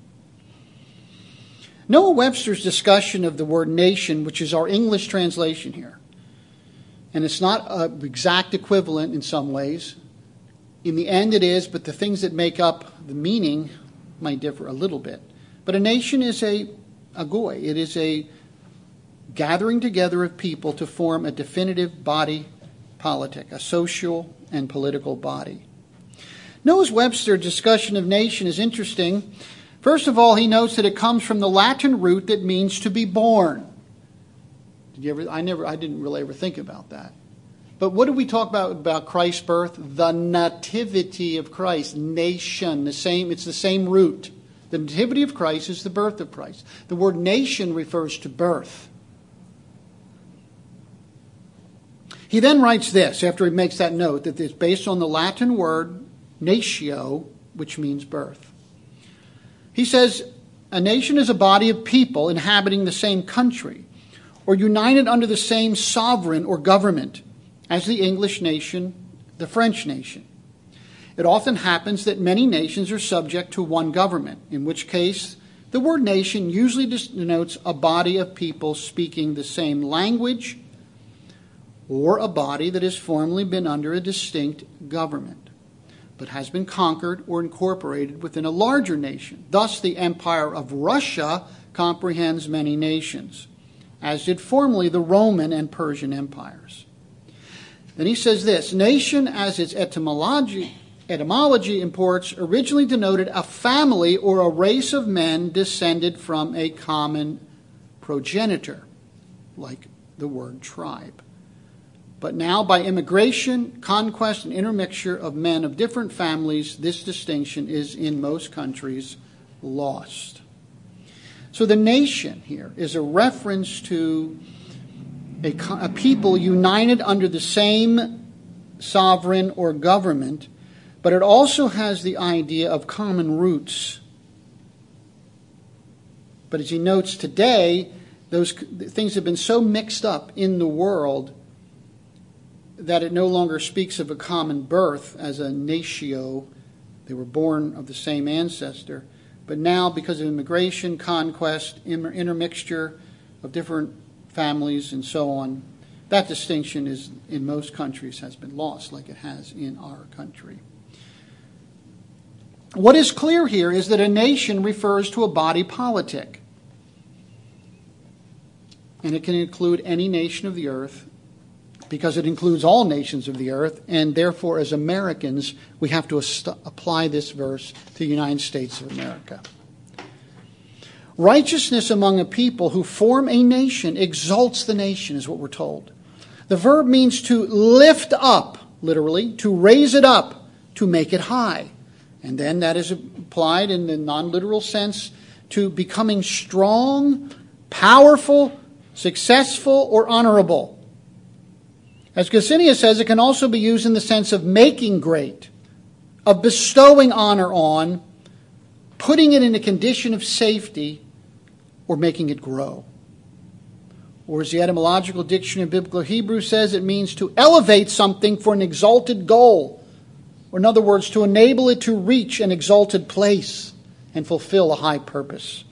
Noah Webster's discussion of the word nation, which is our English translation here, and it's not an exact equivalent in some ways. In the end it is, but the things that make up the meaning might differ a little bit. But a nation is a, a goy. It is a gathering together of people to form a definitive body politic, a social and political body. Noah Webster's discussion of nation is interesting. First of all, he notes that it comes from the Latin root that means to be born. Did you ever? I never. I didn't really ever think about that. But what did we talk about about Christ's birth? The nativity of Christ, nation. The same. It's the same root. The nativity of Christ is the birth of Christ. The word nation refers to birth. He then writes this after he makes that note that it's based on the Latin word natio, which means birth. He says, a nation is a body of people inhabiting the same country or united under the same sovereign or government as the English nation, the French nation. It often happens that many nations are subject to one government, in which case the word nation usually denotes a body of people speaking the same language or a body that has formerly been under a distinct government, but has been conquered or incorporated within a larger nation. Thus, the empire of Russia comprehends many nations, as did formerly the Roman and Persian empires. Then he says this, nation, as its etymology, etymology imports, originally denoted a family or a race of men descended from a common progenitor, like the word tribe. But now, by immigration, conquest, and intermixture of men of different families, this distinction is in most countries lost. So the nation here is a reference to a, a people united under the same sovereign or government, but it also has the idea of common roots. But as he notes today, those things have been so mixed up in the world that it no longer speaks of a common birth as a natio. They were born of the same ancestor. But now, because of immigration, conquest, intermixture of different families and so on, that distinction is in most countries has been lost, like it has in our country. What is clear here is that a nation refers to a body politic. And it can include any nation of the earth, because it includes all nations of the earth, and therefore as Americans we have to ast- apply this verse to the United States of America. Righteousness among a people who form a nation exalts the nation, is what we're told. The verb means to lift up, literally, to raise it up, to make it high. And then that is applied in the non-literal sense to becoming strong, powerful, successful, or honorable. As Gesenius says, it can also be used in the sense of making great, of bestowing honor on, putting it in a condition of safety, or making it grow. Or as the Etymological Dictionary of Biblical Hebrew says, it means to elevate something for an exalted goal. Or in other words, to enable it to reach an exalted place and fulfill a high purpose.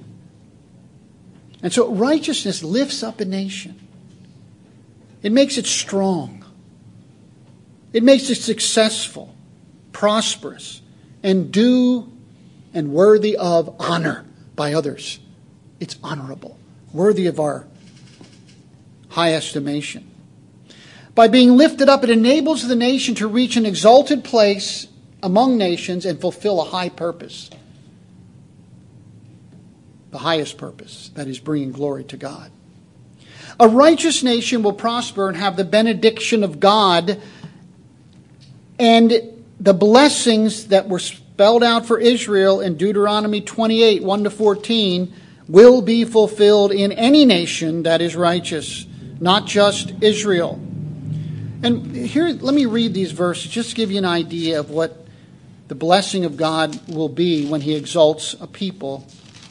And so righteousness lifts up a nation. It makes it strong. It makes it successful, prosperous, and due and worthy of honor by others. It's honorable, worthy of our high estimation. By being lifted up, it enables the nation to reach an exalted place among nations and fulfill a high purpose. The highest purpose, that is bringing glory to God. A righteous nation will prosper and have the benediction of God, and the blessings that were spelled out for Israel in Deuteronomy twenty-eight, one to fourteen, will be fulfilled in any nation that is righteous, not just Israel. And here, let me read these verses just to give you an idea of what the blessing of God will be when he exalts a people.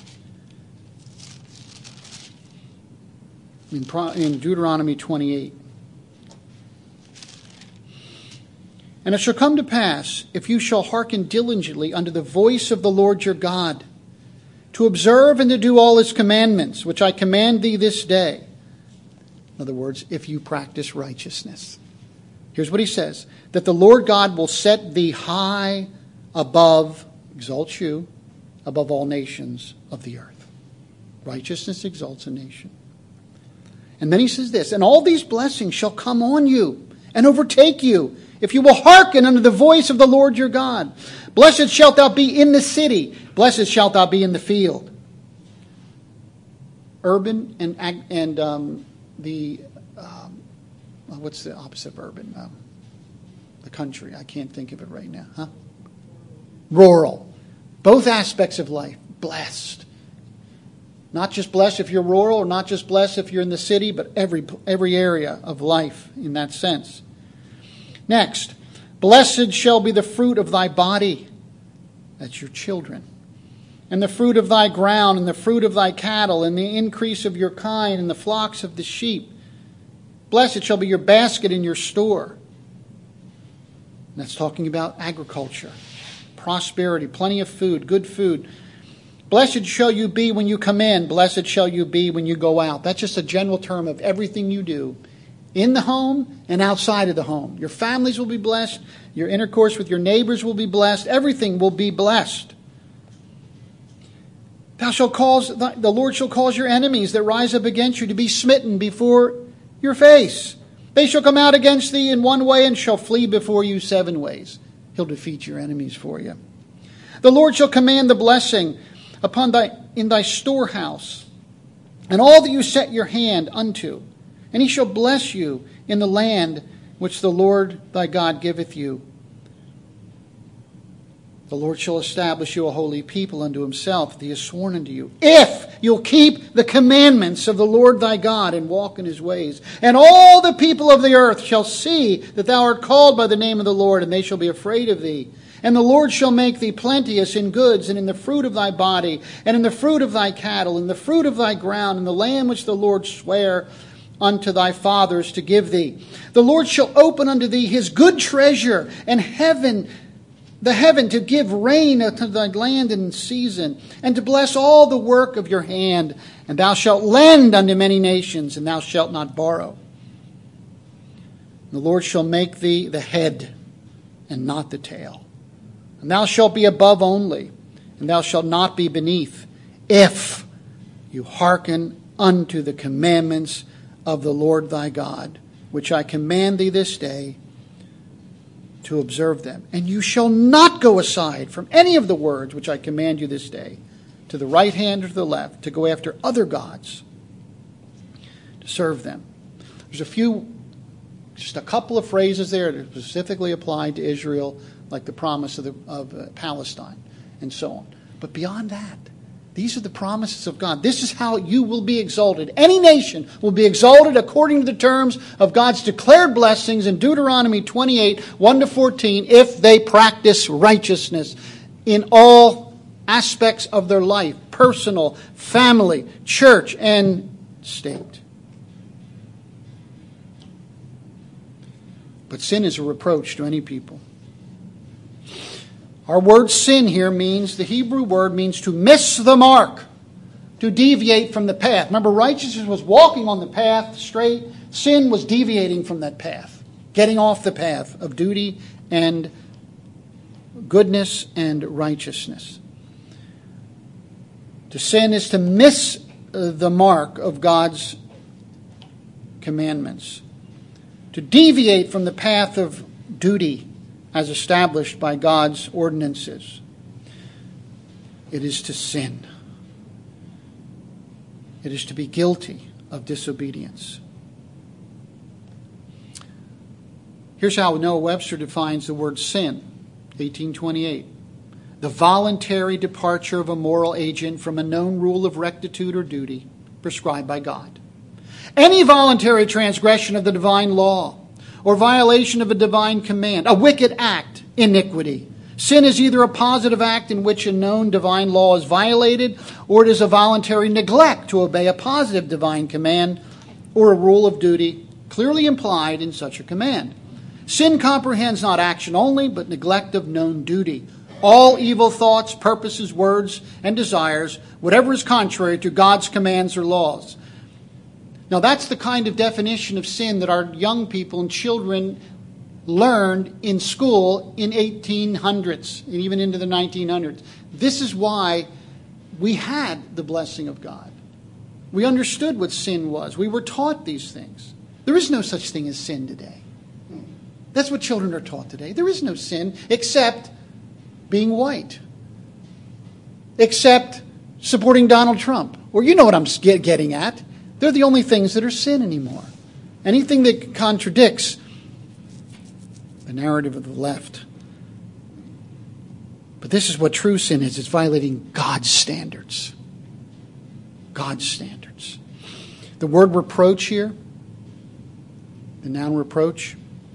In, in Deuteronomy twenty-eight. And it shall come to pass, if you shall hearken diligently unto the voice of the Lord your God, to observe and to do all his commandments, which I command thee this day. In other words, if you practice righteousness. Here's what he says, that the Lord God will set thee high above, exalt you, above all nations of the earth. Righteousness exalts a nation. And then he says this, and all these blessings shall come on you and overtake you, if you will hearken unto the voice of the Lord your God. Blessed shalt thou be in the city, blessed shalt thou be in the field. Urban and and um, the, um, what's the opposite of urban? Um, the country, I can't think of it right now. Huh? Rural. Both aspects of life, blessed. Not just blessed if you're rural, or not just blessed if you're in the city, but every every area of life in that sense. Next, blessed shall be the fruit of thy body. That's your children. And the fruit of thy ground, and the fruit of thy cattle, and the increase of your kind, and the flocks of the sheep. Blessed shall be your basket and your store. And that's talking about agriculture, prosperity, plenty of food, good food. Blessed shall you be when you come in. Blessed shall you be when you go out. That's just a general term of everything you do in the home and outside of the home. Your families will be blessed. Your intercourse with your neighbors will be blessed. Everything will be blessed. Thou shalt cause, the Lord shall cause your enemies that rise up against you to be smitten before your face. They shall come out against thee in one way and shall flee before you seven ways. He'll defeat your enemies for you. The Lord shall command the blessing upon thy in thy storehouse, and all that you set your hand unto, and he shall bless you in the land which the Lord thy God giveth you. The Lord shall establish you a holy people unto himself, that he has sworn unto you, if you'll keep the commandments of the Lord thy God and walk in his ways. And all the people of the earth shall see that thou art called by the name of the Lord, and they shall be afraid of thee. And the Lord shall make thee plenteous in goods, and in the fruit of thy body, and in the fruit of thy cattle, and the fruit of thy ground, and the land which the Lord sware unto thy fathers to give thee. The Lord shall open unto thee his good treasure, and heaven, the heaven to give rain unto thy land in season, and to bless all the work of your hand. And thou shalt lend unto many nations, and thou shalt not borrow. The Lord shall make thee the head, and not the tail. And thou shalt be above only, and thou shalt not be beneath, if you hearken unto the commandments of the Lord thy God, which I command thee this day to observe them. And you shall not go aside from any of the words which I command you this day, to the right hand or to the left, to go after other gods, to serve them. There's a few, just a couple of phrases there that are specifically applied to Israel, like the promise of, the, of uh, Palestine and so on. But beyond that, these are the promises of God. This is how you will be exalted. Any nation will be exalted according to the terms of God's declared blessings in Deuteronomy twenty-eight, one to fourteen, if they practice righteousness in all aspects of their life, personal, family, church, and state. But sin is a reproach to any people. Our word sin here means, the Hebrew word means to miss the mark, to deviate from the path. Remember, righteousness was walking on the path straight. Sin was deviating from that path, getting off the path of duty and goodness and righteousness. To sin is to miss the mark of God's commandments, to deviate from the path of duty as established by God's ordinances. It is to sin. It is to be guilty of disobedience. Here's how Noah Webster defines the word sin, eighteen twenty-eight. The voluntary departure of a moral agent from a known rule of rectitude or duty prescribed by God. Any voluntary transgression of the divine law, or violation of a divine command. A wicked act, iniquity. Sin is either a positive act in which a known divine law is violated, or it is a voluntary neglect to obey a positive divine command or a rule of duty clearly implied in such a command. Sin comprehends not action only, but neglect of known duty. All evil thoughts, purposes, words, and desires, whatever is contrary to God's commands or laws. Now that's the kind of definition of sin that our young people and children learned in school in eighteen hundreds and even into the nineteen hundreds. This is why we had the blessing of God. We understood what sin was. We were taught these things. There is no such thing as sin today. That's what children are taught today. There is no sin except being white, except supporting Donald Trump. Or you know what I'm getting at. They're the only things that are sin anymore. Anything that contradicts the narrative of the left. But this is what true sin is. It's violating God's standards. God's standards. The word reproach here, the noun reproach,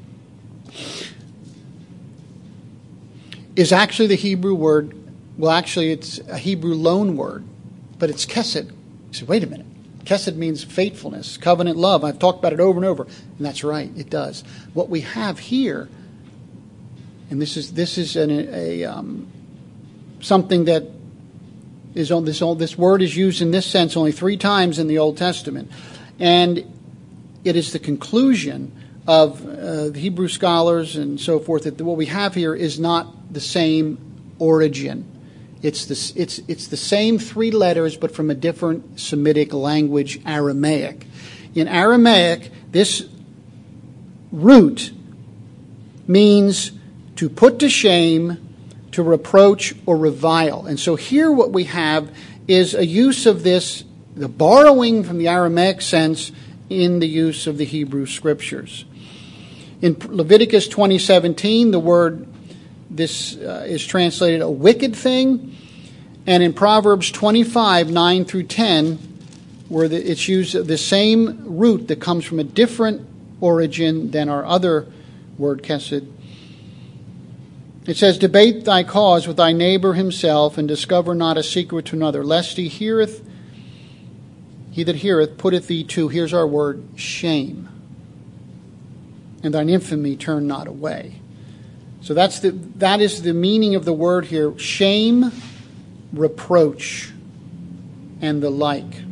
is actually the Hebrew word, well actually it's a Hebrew loan word, but it's kesed. You say, wait a minute. Kesed means faithfulness, covenant love. I've talked about it over and over, and that's right, it does. What we have here, and this is this is an, a um, something that is on this. This word is used in this sense only three times in the Old Testament, and it is the conclusion of uh, the Hebrew scholars and so forth that what we have here is not the same origin. It's the, it's, it's the same three letters, but from a different Semitic language, Aramaic. In Aramaic, this root means to put to shame, to reproach, or revile. And so here what we have is a use of this, the borrowing from the Aramaic sense in the use of the Hebrew Scriptures. In Leviticus twenty seventeen, the word This uh, is translated a wicked thing. And in Proverbs twenty-five, nine through ten, where the, it's used the same root that comes from a different origin than our other word, kesed. It says, debate thy cause with thy neighbor himself, and discover not a secret to another, lest he heareth, he that heareth putteth thee to, here's our word, shame. And thine infamy turn not away. So that's the that is the meaning of the word here: shame, reproach, and the like.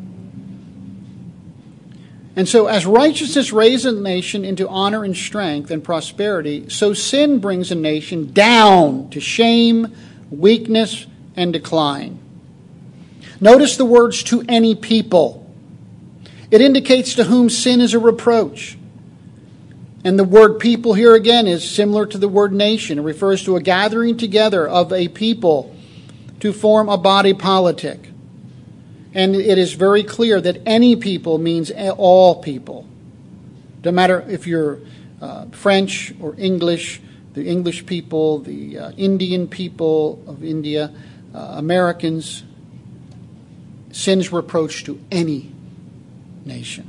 And so as righteousness raises a nation into honor and strength and prosperity, so sin brings a nation down to shame, weakness, and decline. Notice the words "to any people." It indicates to whom sin is a reproach. And the word people here again is similar to the word nation. It refers to a gathering together of a people to form a body politic. And it is very clear that any people means all people. No matter if you're uh, French or English, the English people, the uh, Indian people of India, uh, Americans, sin's reproach to any nation.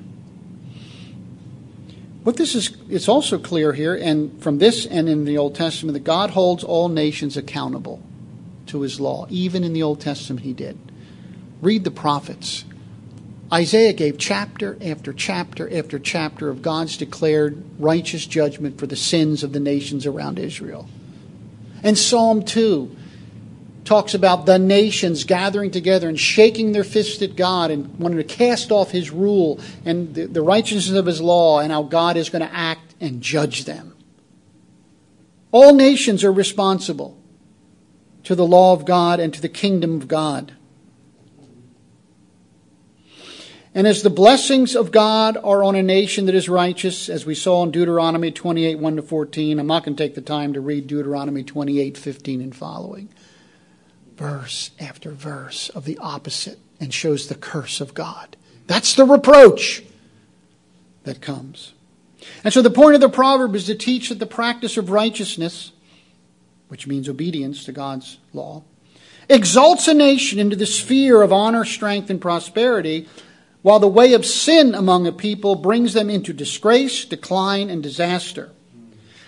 But this is, it's also clear here, and from this and in the Old Testament, that God holds all nations accountable to his law. Even in the Old Testament he did. Read the prophets. Isaiah gave chapter after chapter after chapter of God's declared righteous judgment for the sins of the nations around Israel. And Psalm two talks about the nations gathering together and shaking their fists at God and wanting to cast off his rule and the, the righteousness of his law, and how God is going to act and judge them. All nations are responsible to the law of God and to the kingdom of God. And as the blessings of God are on a nation that is righteous, as we saw in Deuteronomy twenty-eight, one to fourteen, I'm not going to take the time to read Deuteronomy twenty-eight, fifteen and following. Verse after verse of the opposite, and shows the curse of God. That's the reproach that comes. And so the point of the proverb is to teach that the practice of righteousness, which means obedience to God's law, exalts a nation into the sphere of honor, strength, and prosperity, while the way of sin among a people brings them into disgrace, decline, and disaster.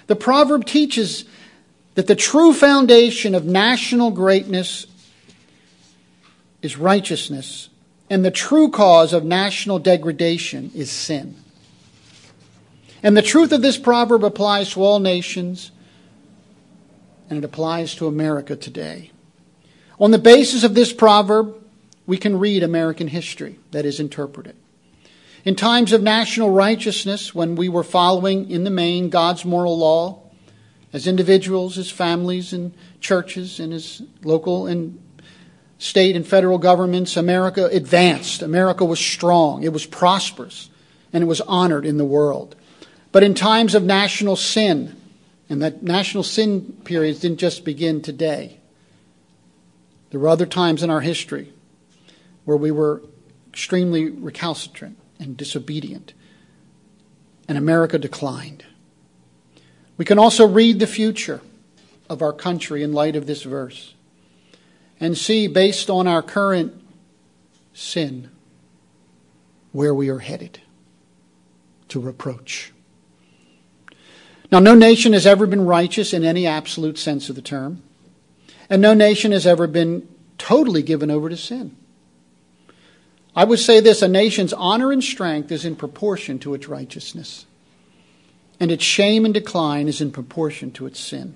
The proverb teaches that the true foundation of national greatness is righteousness, and the true cause of national degradation is sin. And the truth of this proverb applies to all nations, and it applies to America today. On the basis of this proverb, we can read American history, that is, interpret it. In times of national righteousness, when we were following in the main God's moral law, as individuals, as families, and churches, and as local and state and federal governments, America advanced. America was strong. It was prosperous, and it was honored in the world. But in times of national sin, and that national sin periods didn't just begin today. There were other times in our history where we were extremely recalcitrant and disobedient, and America declined. We can also read the future of our country in light of this verse and see, based on our current sin, where we are headed to reproach. Now, no nation has ever been righteous in any absolute sense of the term, and no nation has ever been totally given over to sin. I would say this: a nation's honor and strength is in proportion to its righteousness, and its shame and decline is in proportion to its sin.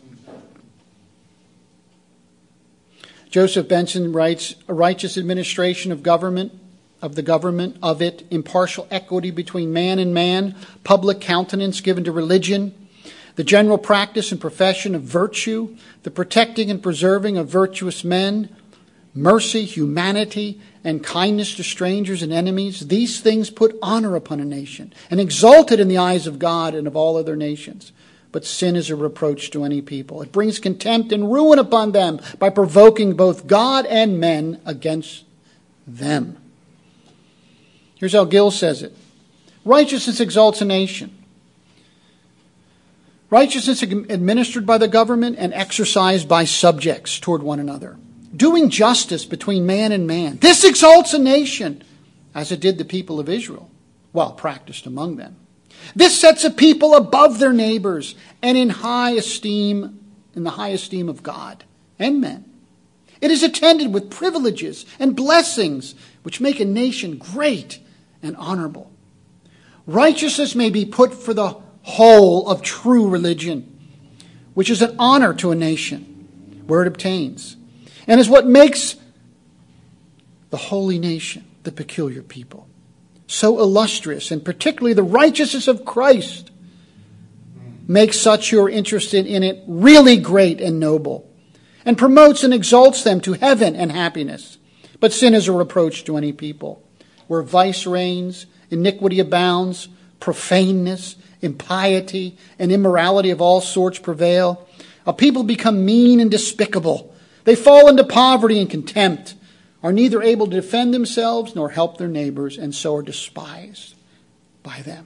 Joseph Benson writes, "A righteous administration of government, of the government, of it, impartial equity between man and man, public countenance given to religion, the general practice and profession of virtue, the protecting and preserving of virtuous men, mercy, humanity, and kindness to strangers and enemies. These things put honor upon a nation and exalt it in the eyes of God and of all other nations. But sin is a reproach to any people. It brings contempt and ruin upon them by provoking both God and men against them." Here's how Gill says it. Righteousness exalts a nation. Righteousness administered by the government and exercised by subjects toward one another. Doing justice between man and man. This exalts a nation, as it did the people of Israel, while practiced among them. This sets a people above their neighbors and in high esteem, in the high esteem of God and men. It is attended with privileges and blessings which make a nation great and honorable. Righteousness may be put for the whole of true religion, which is an honor to a nation where it obtains, and is what makes the holy nation the peculiar people so illustrious, and particularly the righteousness of Christ makes such who are interested in it really great and noble, and promotes and exalts them to heaven and happiness. But sin is a reproach to any people. Where vice reigns, iniquity abounds, profaneness, impiety, and immorality of all sorts prevail, a people become mean and despicable. They fall into poverty and contempt, are neither able to defend themselves nor help their neighbors, and so are despised by them.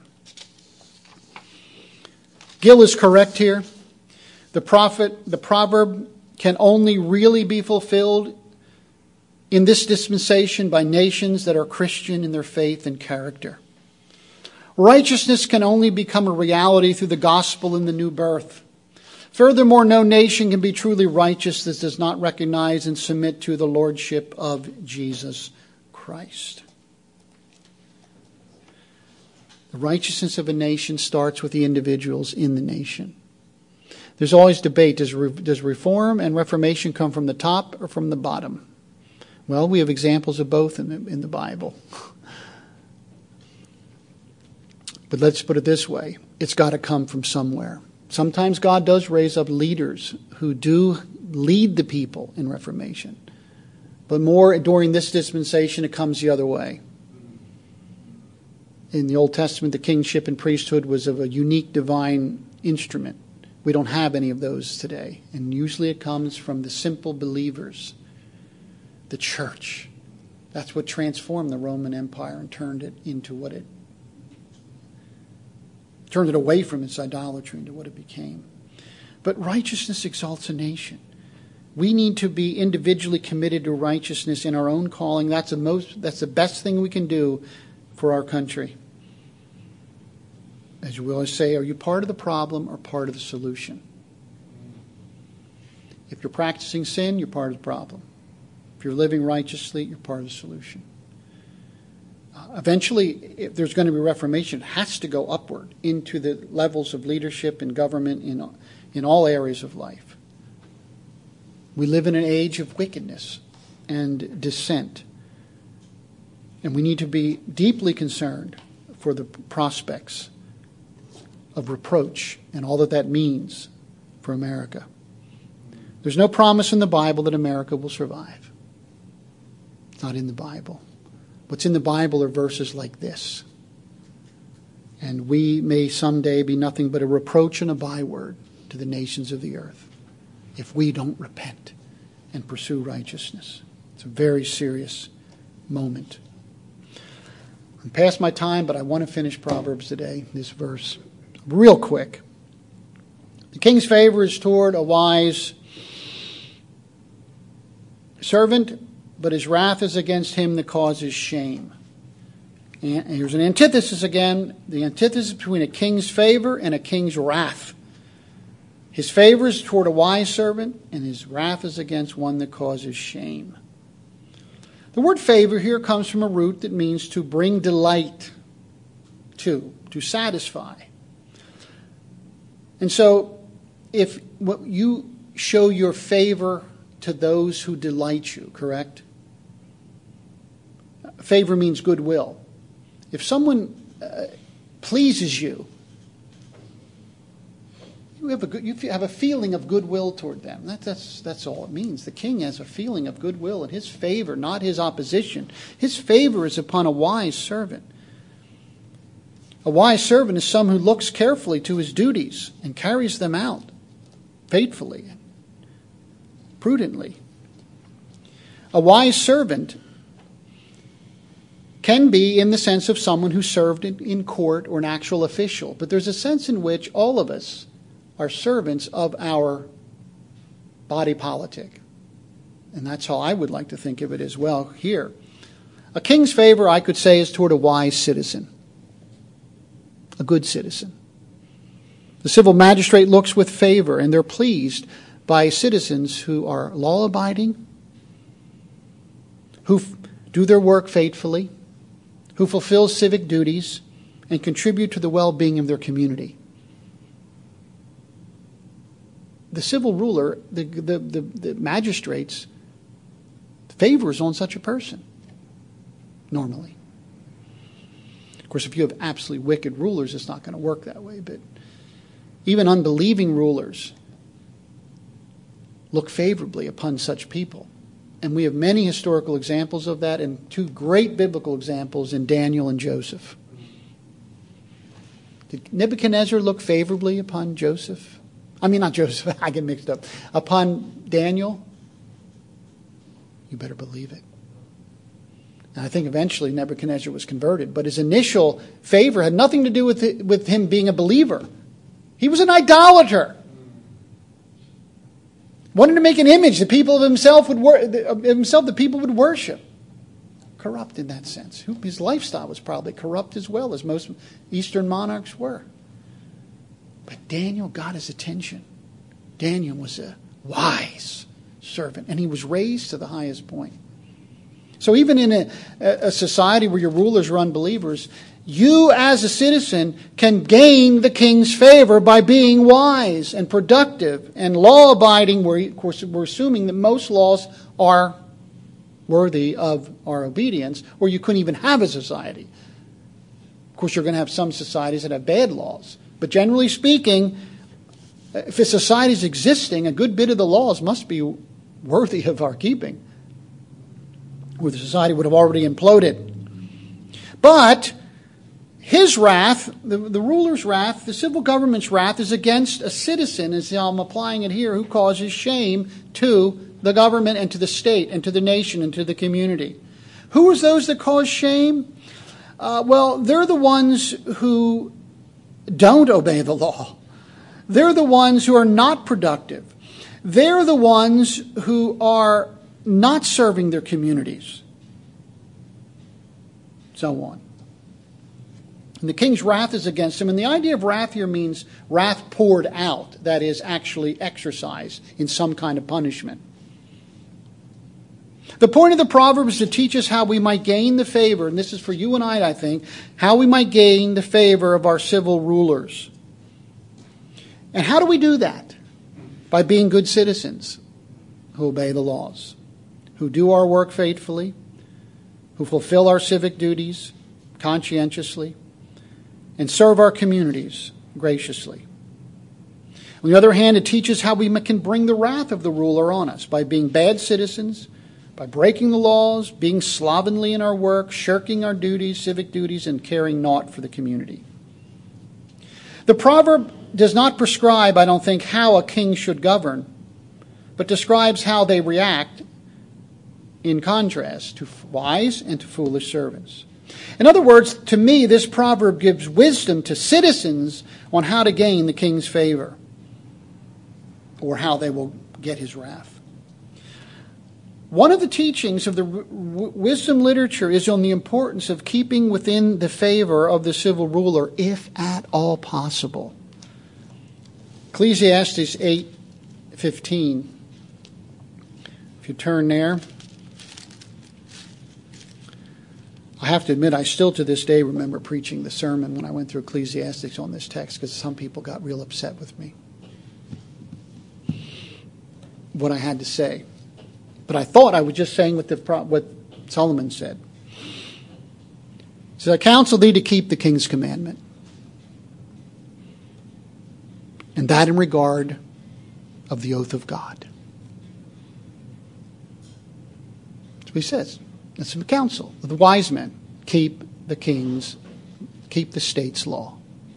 Gill is correct here. The prophet, the proverb can only really be fulfilled in this dispensation by nations that are Christian in their faith and character. Righteousness can only become a reality through the gospel and the new birth. Furthermore, no nation can be truly righteous that does not recognize and submit to the lordship of Jesus Christ. The righteousness of a nation starts with the individuals in the nation. There's always debate. Does, re- does reform and reformation come from the top or from the bottom? Well, we have examples of both in the, in the Bible. But let's put it this way. It's got to come from somewhere. Sometimes God does raise up leaders who do lead the people in reformation. But more during this dispensation, it comes the other way. In the Old Testament, the kingship and priesthood was of a unique divine instrument. We don't have any of those today. And usually it comes from the simple believers, the church. That's what transformed the Roman Empire and turned it into what it turned it away from its idolatry into what it became. But righteousness exalts a nation. We need to be individually committed to righteousness in our own calling. That's the most, that's the best thing we can do for our country. As we always say, are you part of the problem or part of the solution? If you're practicing sin, you're part of the problem. If you're living righteously, you're part of the solution. Uh, eventually, if there's going to be reformation, it has to go upward into the levels of leadership and government in, in all areas of life. We live in an age of wickedness and dissent. And we need to be deeply concerned for the prospects of reproach and all that that means for America. There's no promise in the Bible that America will survive. It's not in the Bible. What's in the Bible are verses like this. And we may someday be nothing but a reproach and a byword to the nations of the earth if we don't repent and pursue righteousness. It's a very serious moment. I'm past my time, but I want to finish Proverbs today, this verse, real quick. The king's favor is toward a wise servant, but his wrath is against him that causes shame. And here's an antithesis again, the antithesis between a king's favor and a king's wrath. His favor is toward a wise servant, and his wrath is against one that causes shame. The word favor here comes from a root that means to bring delight to, to satisfy. And so, if what you show your favor to those who delight you, correct? Favor means goodwill. If someone uh, pleases you, you have a good, you have a feeling of goodwill toward them. That, that's that's all it means. The king has a feeling of goodwill and his favor, not his opposition. His favor is upon a wise servant. A wise servant is someone who looks carefully to his duties and carries them out faithfully, prudently. A wise servant can be in the sense of someone who served in, in court or an actual official, but there's a sense in which all of us are servants of our body politic. And that's how I would like to think of it as well here. A king's favor, I could say, is toward a wise citizen, a good citizen. The civil magistrate looks with favor, and they're pleased by citizens who are law-abiding, who f- do their work faithfully, who fulfill civic duties, and contribute to the well-being of their community. The civil ruler, the, the, the, the magistrates, favors on such a person, normally. Of course, if you have absolutely wicked rulers, it's not going to work that way. But even unbelieving rulers look favorably upon such people. And we have many historical examples of that, and two great biblical examples in Daniel and Joseph. Did Nebuchadnezzar look favorably upon Joseph? I mean, not Joseph, I get mixed up. Upon Daniel? You better believe it. And I think eventually Nebuchadnezzar was converted, but his initial favor had nothing to do with it, with him being a believer. He was an idolater. Wanted to make an image the people of himself would wor- of himself the people would worship. Corrupt in that sense. His lifestyle was probably corrupt as well, as most Eastern monarchs were. But Daniel got his attention. Daniel was a wise servant, and he was raised to the highest point. So even in a, a society where your rulers are unbelievers, you as a citizen can gain the king's favor by being wise and productive and law-abiding, where, of course, we're assuming that most laws are worthy of our obedience, or you couldn't even have a society. Of course, you're going to have some societies that have bad laws. But generally speaking, if a society is existing, a good bit of the laws must be worthy of our keeping, or the society would have already imploded. But his wrath, the, the ruler's wrath, the civil government's wrath, is against a citizen, as I'm applying it here, who causes shame to the government and to the state and to the nation and to the community. Who are those that cause shame? Uh, well, they're the ones who don't obey the law. They're the ones who are not productive. They're the ones who are not serving their communities. So on. And the king's wrath is against him. And the idea of wrath here means wrath poured out, that is, actually exercised in some kind of punishment. The point of the proverb is to teach us how we might gain the favor, and this is for you and I, I think, how we might gain the favor of our civil rulers. And how do we do that? By being good citizens who obey the laws, who do our work faithfully, who fulfill our civic duties conscientiously, and serve our communities graciously. On the other hand, it teaches how we can bring the wrath of the ruler on us by being bad citizens, by breaking the laws, being slovenly in our work, shirking our duties, civic duties, and caring naught for the community. The proverb does not prescribe, I don't think, how a king should govern, but describes how they react in contrast to wise and to foolish servants. In other words, to me, this proverb gives wisdom to citizens on how to gain the king's favor or how they will get his wrath. One of the teachings of the wisdom literature is on the importance of keeping within the favor of the civil ruler, if at all possible. Ecclesiastes eight fifteen. If you turn there. I have to admit, I still to this day remember preaching the sermon when I went through Ecclesiastes on this text, because some people got real upset with me, what I had to say. But I thought I was just saying what, the, what Solomon said. So I counsel thee to keep the king's commandment. And that in regard of the oath of God. That's what he says. That's the counsel of the wise men. Keep the king's, keep the state's law.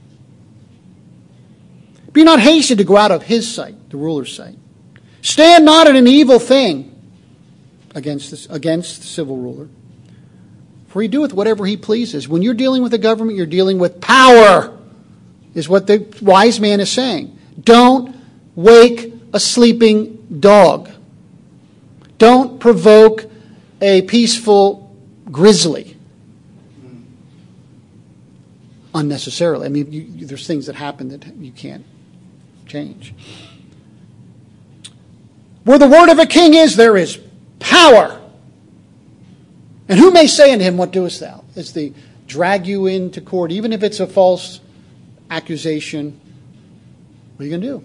Be not hasty to go out of his sight, the ruler's sight. Stand not at an evil thing against the, against the civil ruler. For he doeth whatever he pleases. When you're dealing with the government, you're dealing with power, is what the wise man is saying. Don't wake a sleeping dog. Don't provoke a peaceful grizzly unnecessarily. I mean, you, you, there's things that happen that you can't change. Where the word of a king is, there is power. And who may say unto him, what doest thou? It's the drag you into court, even if it's a false accusation. What are you going to do?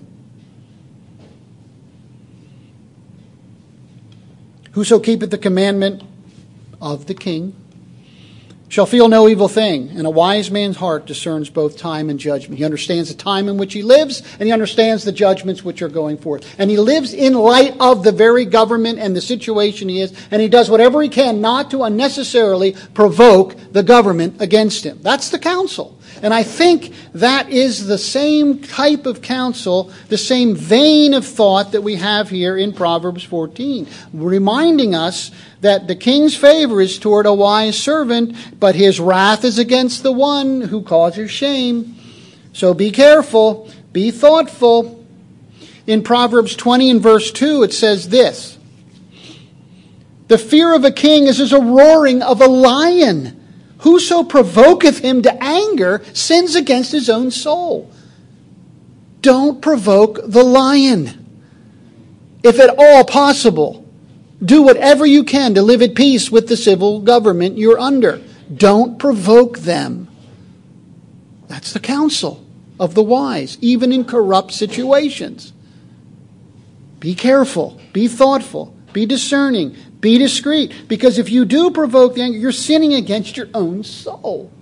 Whoso keepeth the commandment of the king shall feel no evil thing, and a wise man's heart discerns both time and judgment. He understands the time in which he lives, and he understands the judgments which are going forth. And he lives in light of the very government and the situation he is, and he does whatever he can not to unnecessarily provoke the government against him. That's the counsel. And I think that is the same type of counsel, the same vein of thought that we have here in Proverbs fourteen, reminding us that the king's favor is toward a wise servant, but his wrath is against the one who causes shame. So be careful, be thoughtful. In Proverbs twenty and verse two, it says this: the fear of a king is as a roaring of a lion. Whoso provoketh him to anger sins against his own soul. Don't provoke the lion. If at all possible, do whatever you can to live at peace with the civil government you're under. Don't provoke them. That's the counsel of the wise, even in corrupt situations. Be careful, be thoughtful, be discerning, be discreet, because if you do provoke the anger, you're sinning against your own soul.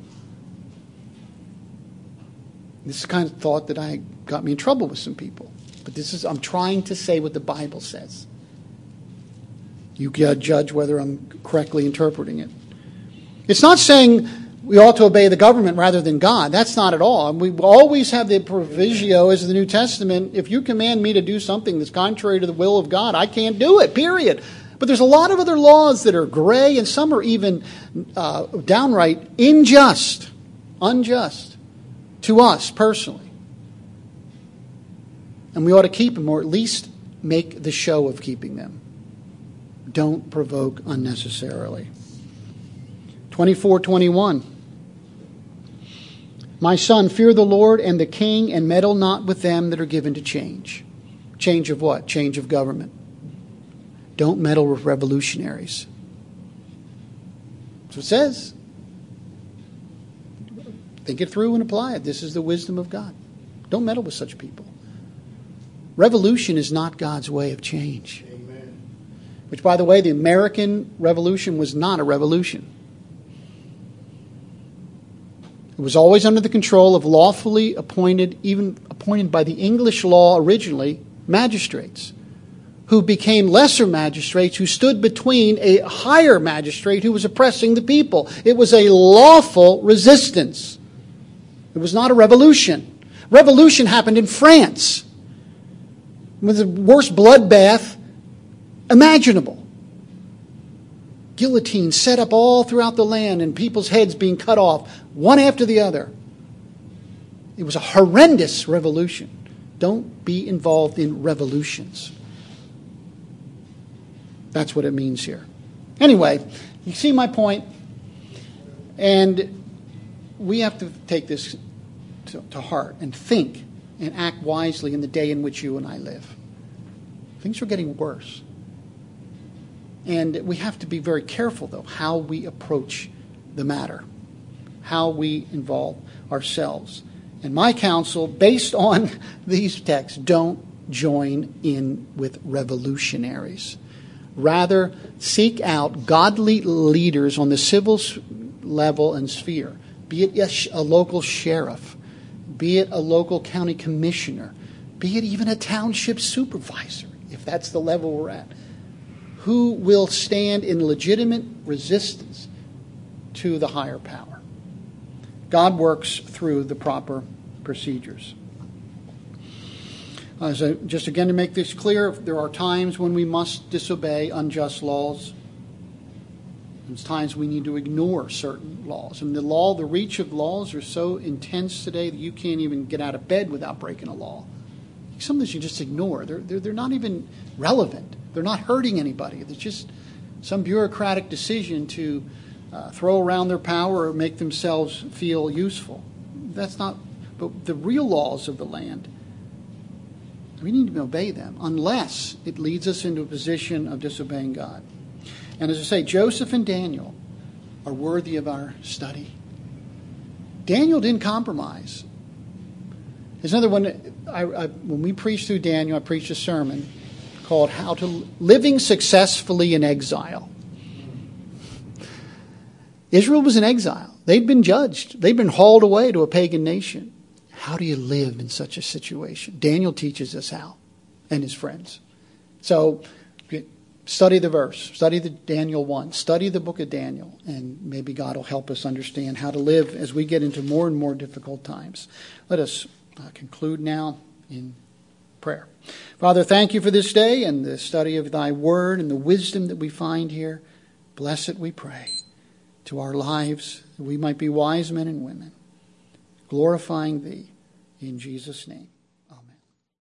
This is the kind of thought that I got me in trouble with some people. But this is, I'm trying to say what the Bible says. You judge whether I'm correctly interpreting it. It's not saying we ought to obey the government rather than God. That's not at all. We always have the proviso, as the New Testament, if you command me to do something that's contrary to the will of God, I can't do it, period. But there's a lot of other laws that are gray, and some are even uh, downright unjust, unjust to us personally. And we ought to keep them, or at least make the show of keeping them. Don't provoke unnecessarily. twenty-four twenty-one. My son, fear the Lord and the king, and meddle not with them that are given to change. Change of what? Change of government. Don't meddle with revolutionaries. That's what it says. Think it through and apply it. This is the wisdom of God. Don't meddle with such people. Revolution is not God's way of change. Amen. Which, by the way, the American Revolution was not a revolution. It was always under the control of lawfully appointed, even appointed by the English law originally, magistrates, who became lesser magistrates, who stood between a higher magistrate who was oppressing the people. It was a lawful resistance. It was not a revolution. Revolution happened in France. It was the worst bloodbath imaginable. Guillotines set up all throughout the land and people's heads being cut off, one after the other. It was a horrendous revolution. Don't be involved in revolutions. That's what it means here. Anyway, you see my point? And we have to take this to, to heart and think and act wisely in the day in which you and I live. Things are getting worse. And we have to be very careful, though, how we approach the matter, how we involve ourselves. And my counsel, based on these texts, don't join in with revolutionaries. Rather, seek out godly leaders on the civil level and sphere, be it a local sheriff, be it a local county commissioner, be it even a township supervisor, if that's the level we're at, who will stand in legitimate resistance to the higher power. God works through the proper procedures. Uh, so just again to make this clear, there are times when we must disobey unjust laws. There's times we need to ignore certain laws. And the law, the reach of laws are so intense today that you can't even get out of bed without breaking a law. Sometimes you just ignore. They're, they're, they're not even relevant. They're not hurting anybody. It's just some bureaucratic decision to uh, throw around their power or make themselves feel useful. That's not, but the real laws of the land, we need to obey them unless it leads us into a position of disobeying God. And as I say, Joseph and Daniel are worthy of our study. Daniel didn't compromise. There's another one. I, I, when we preached through Daniel, I preached a sermon called How to Living Successfully in Exile. Israel was in exile. They'd been judged. They'd been hauled away to a pagan nation. How do you live in such a situation? Daniel teaches us how, and his friends. So study the verse. Study the Daniel one. Study the book of Daniel, and maybe God will help us understand how to live as we get into more and more difficult times. Let us uh, conclude now in prayer. Father, thank you for this day and the study of thy word and the wisdom that we find here. Bless it, we pray, to our lives, that we might be wise men and women, glorifying thee in Jesus' name.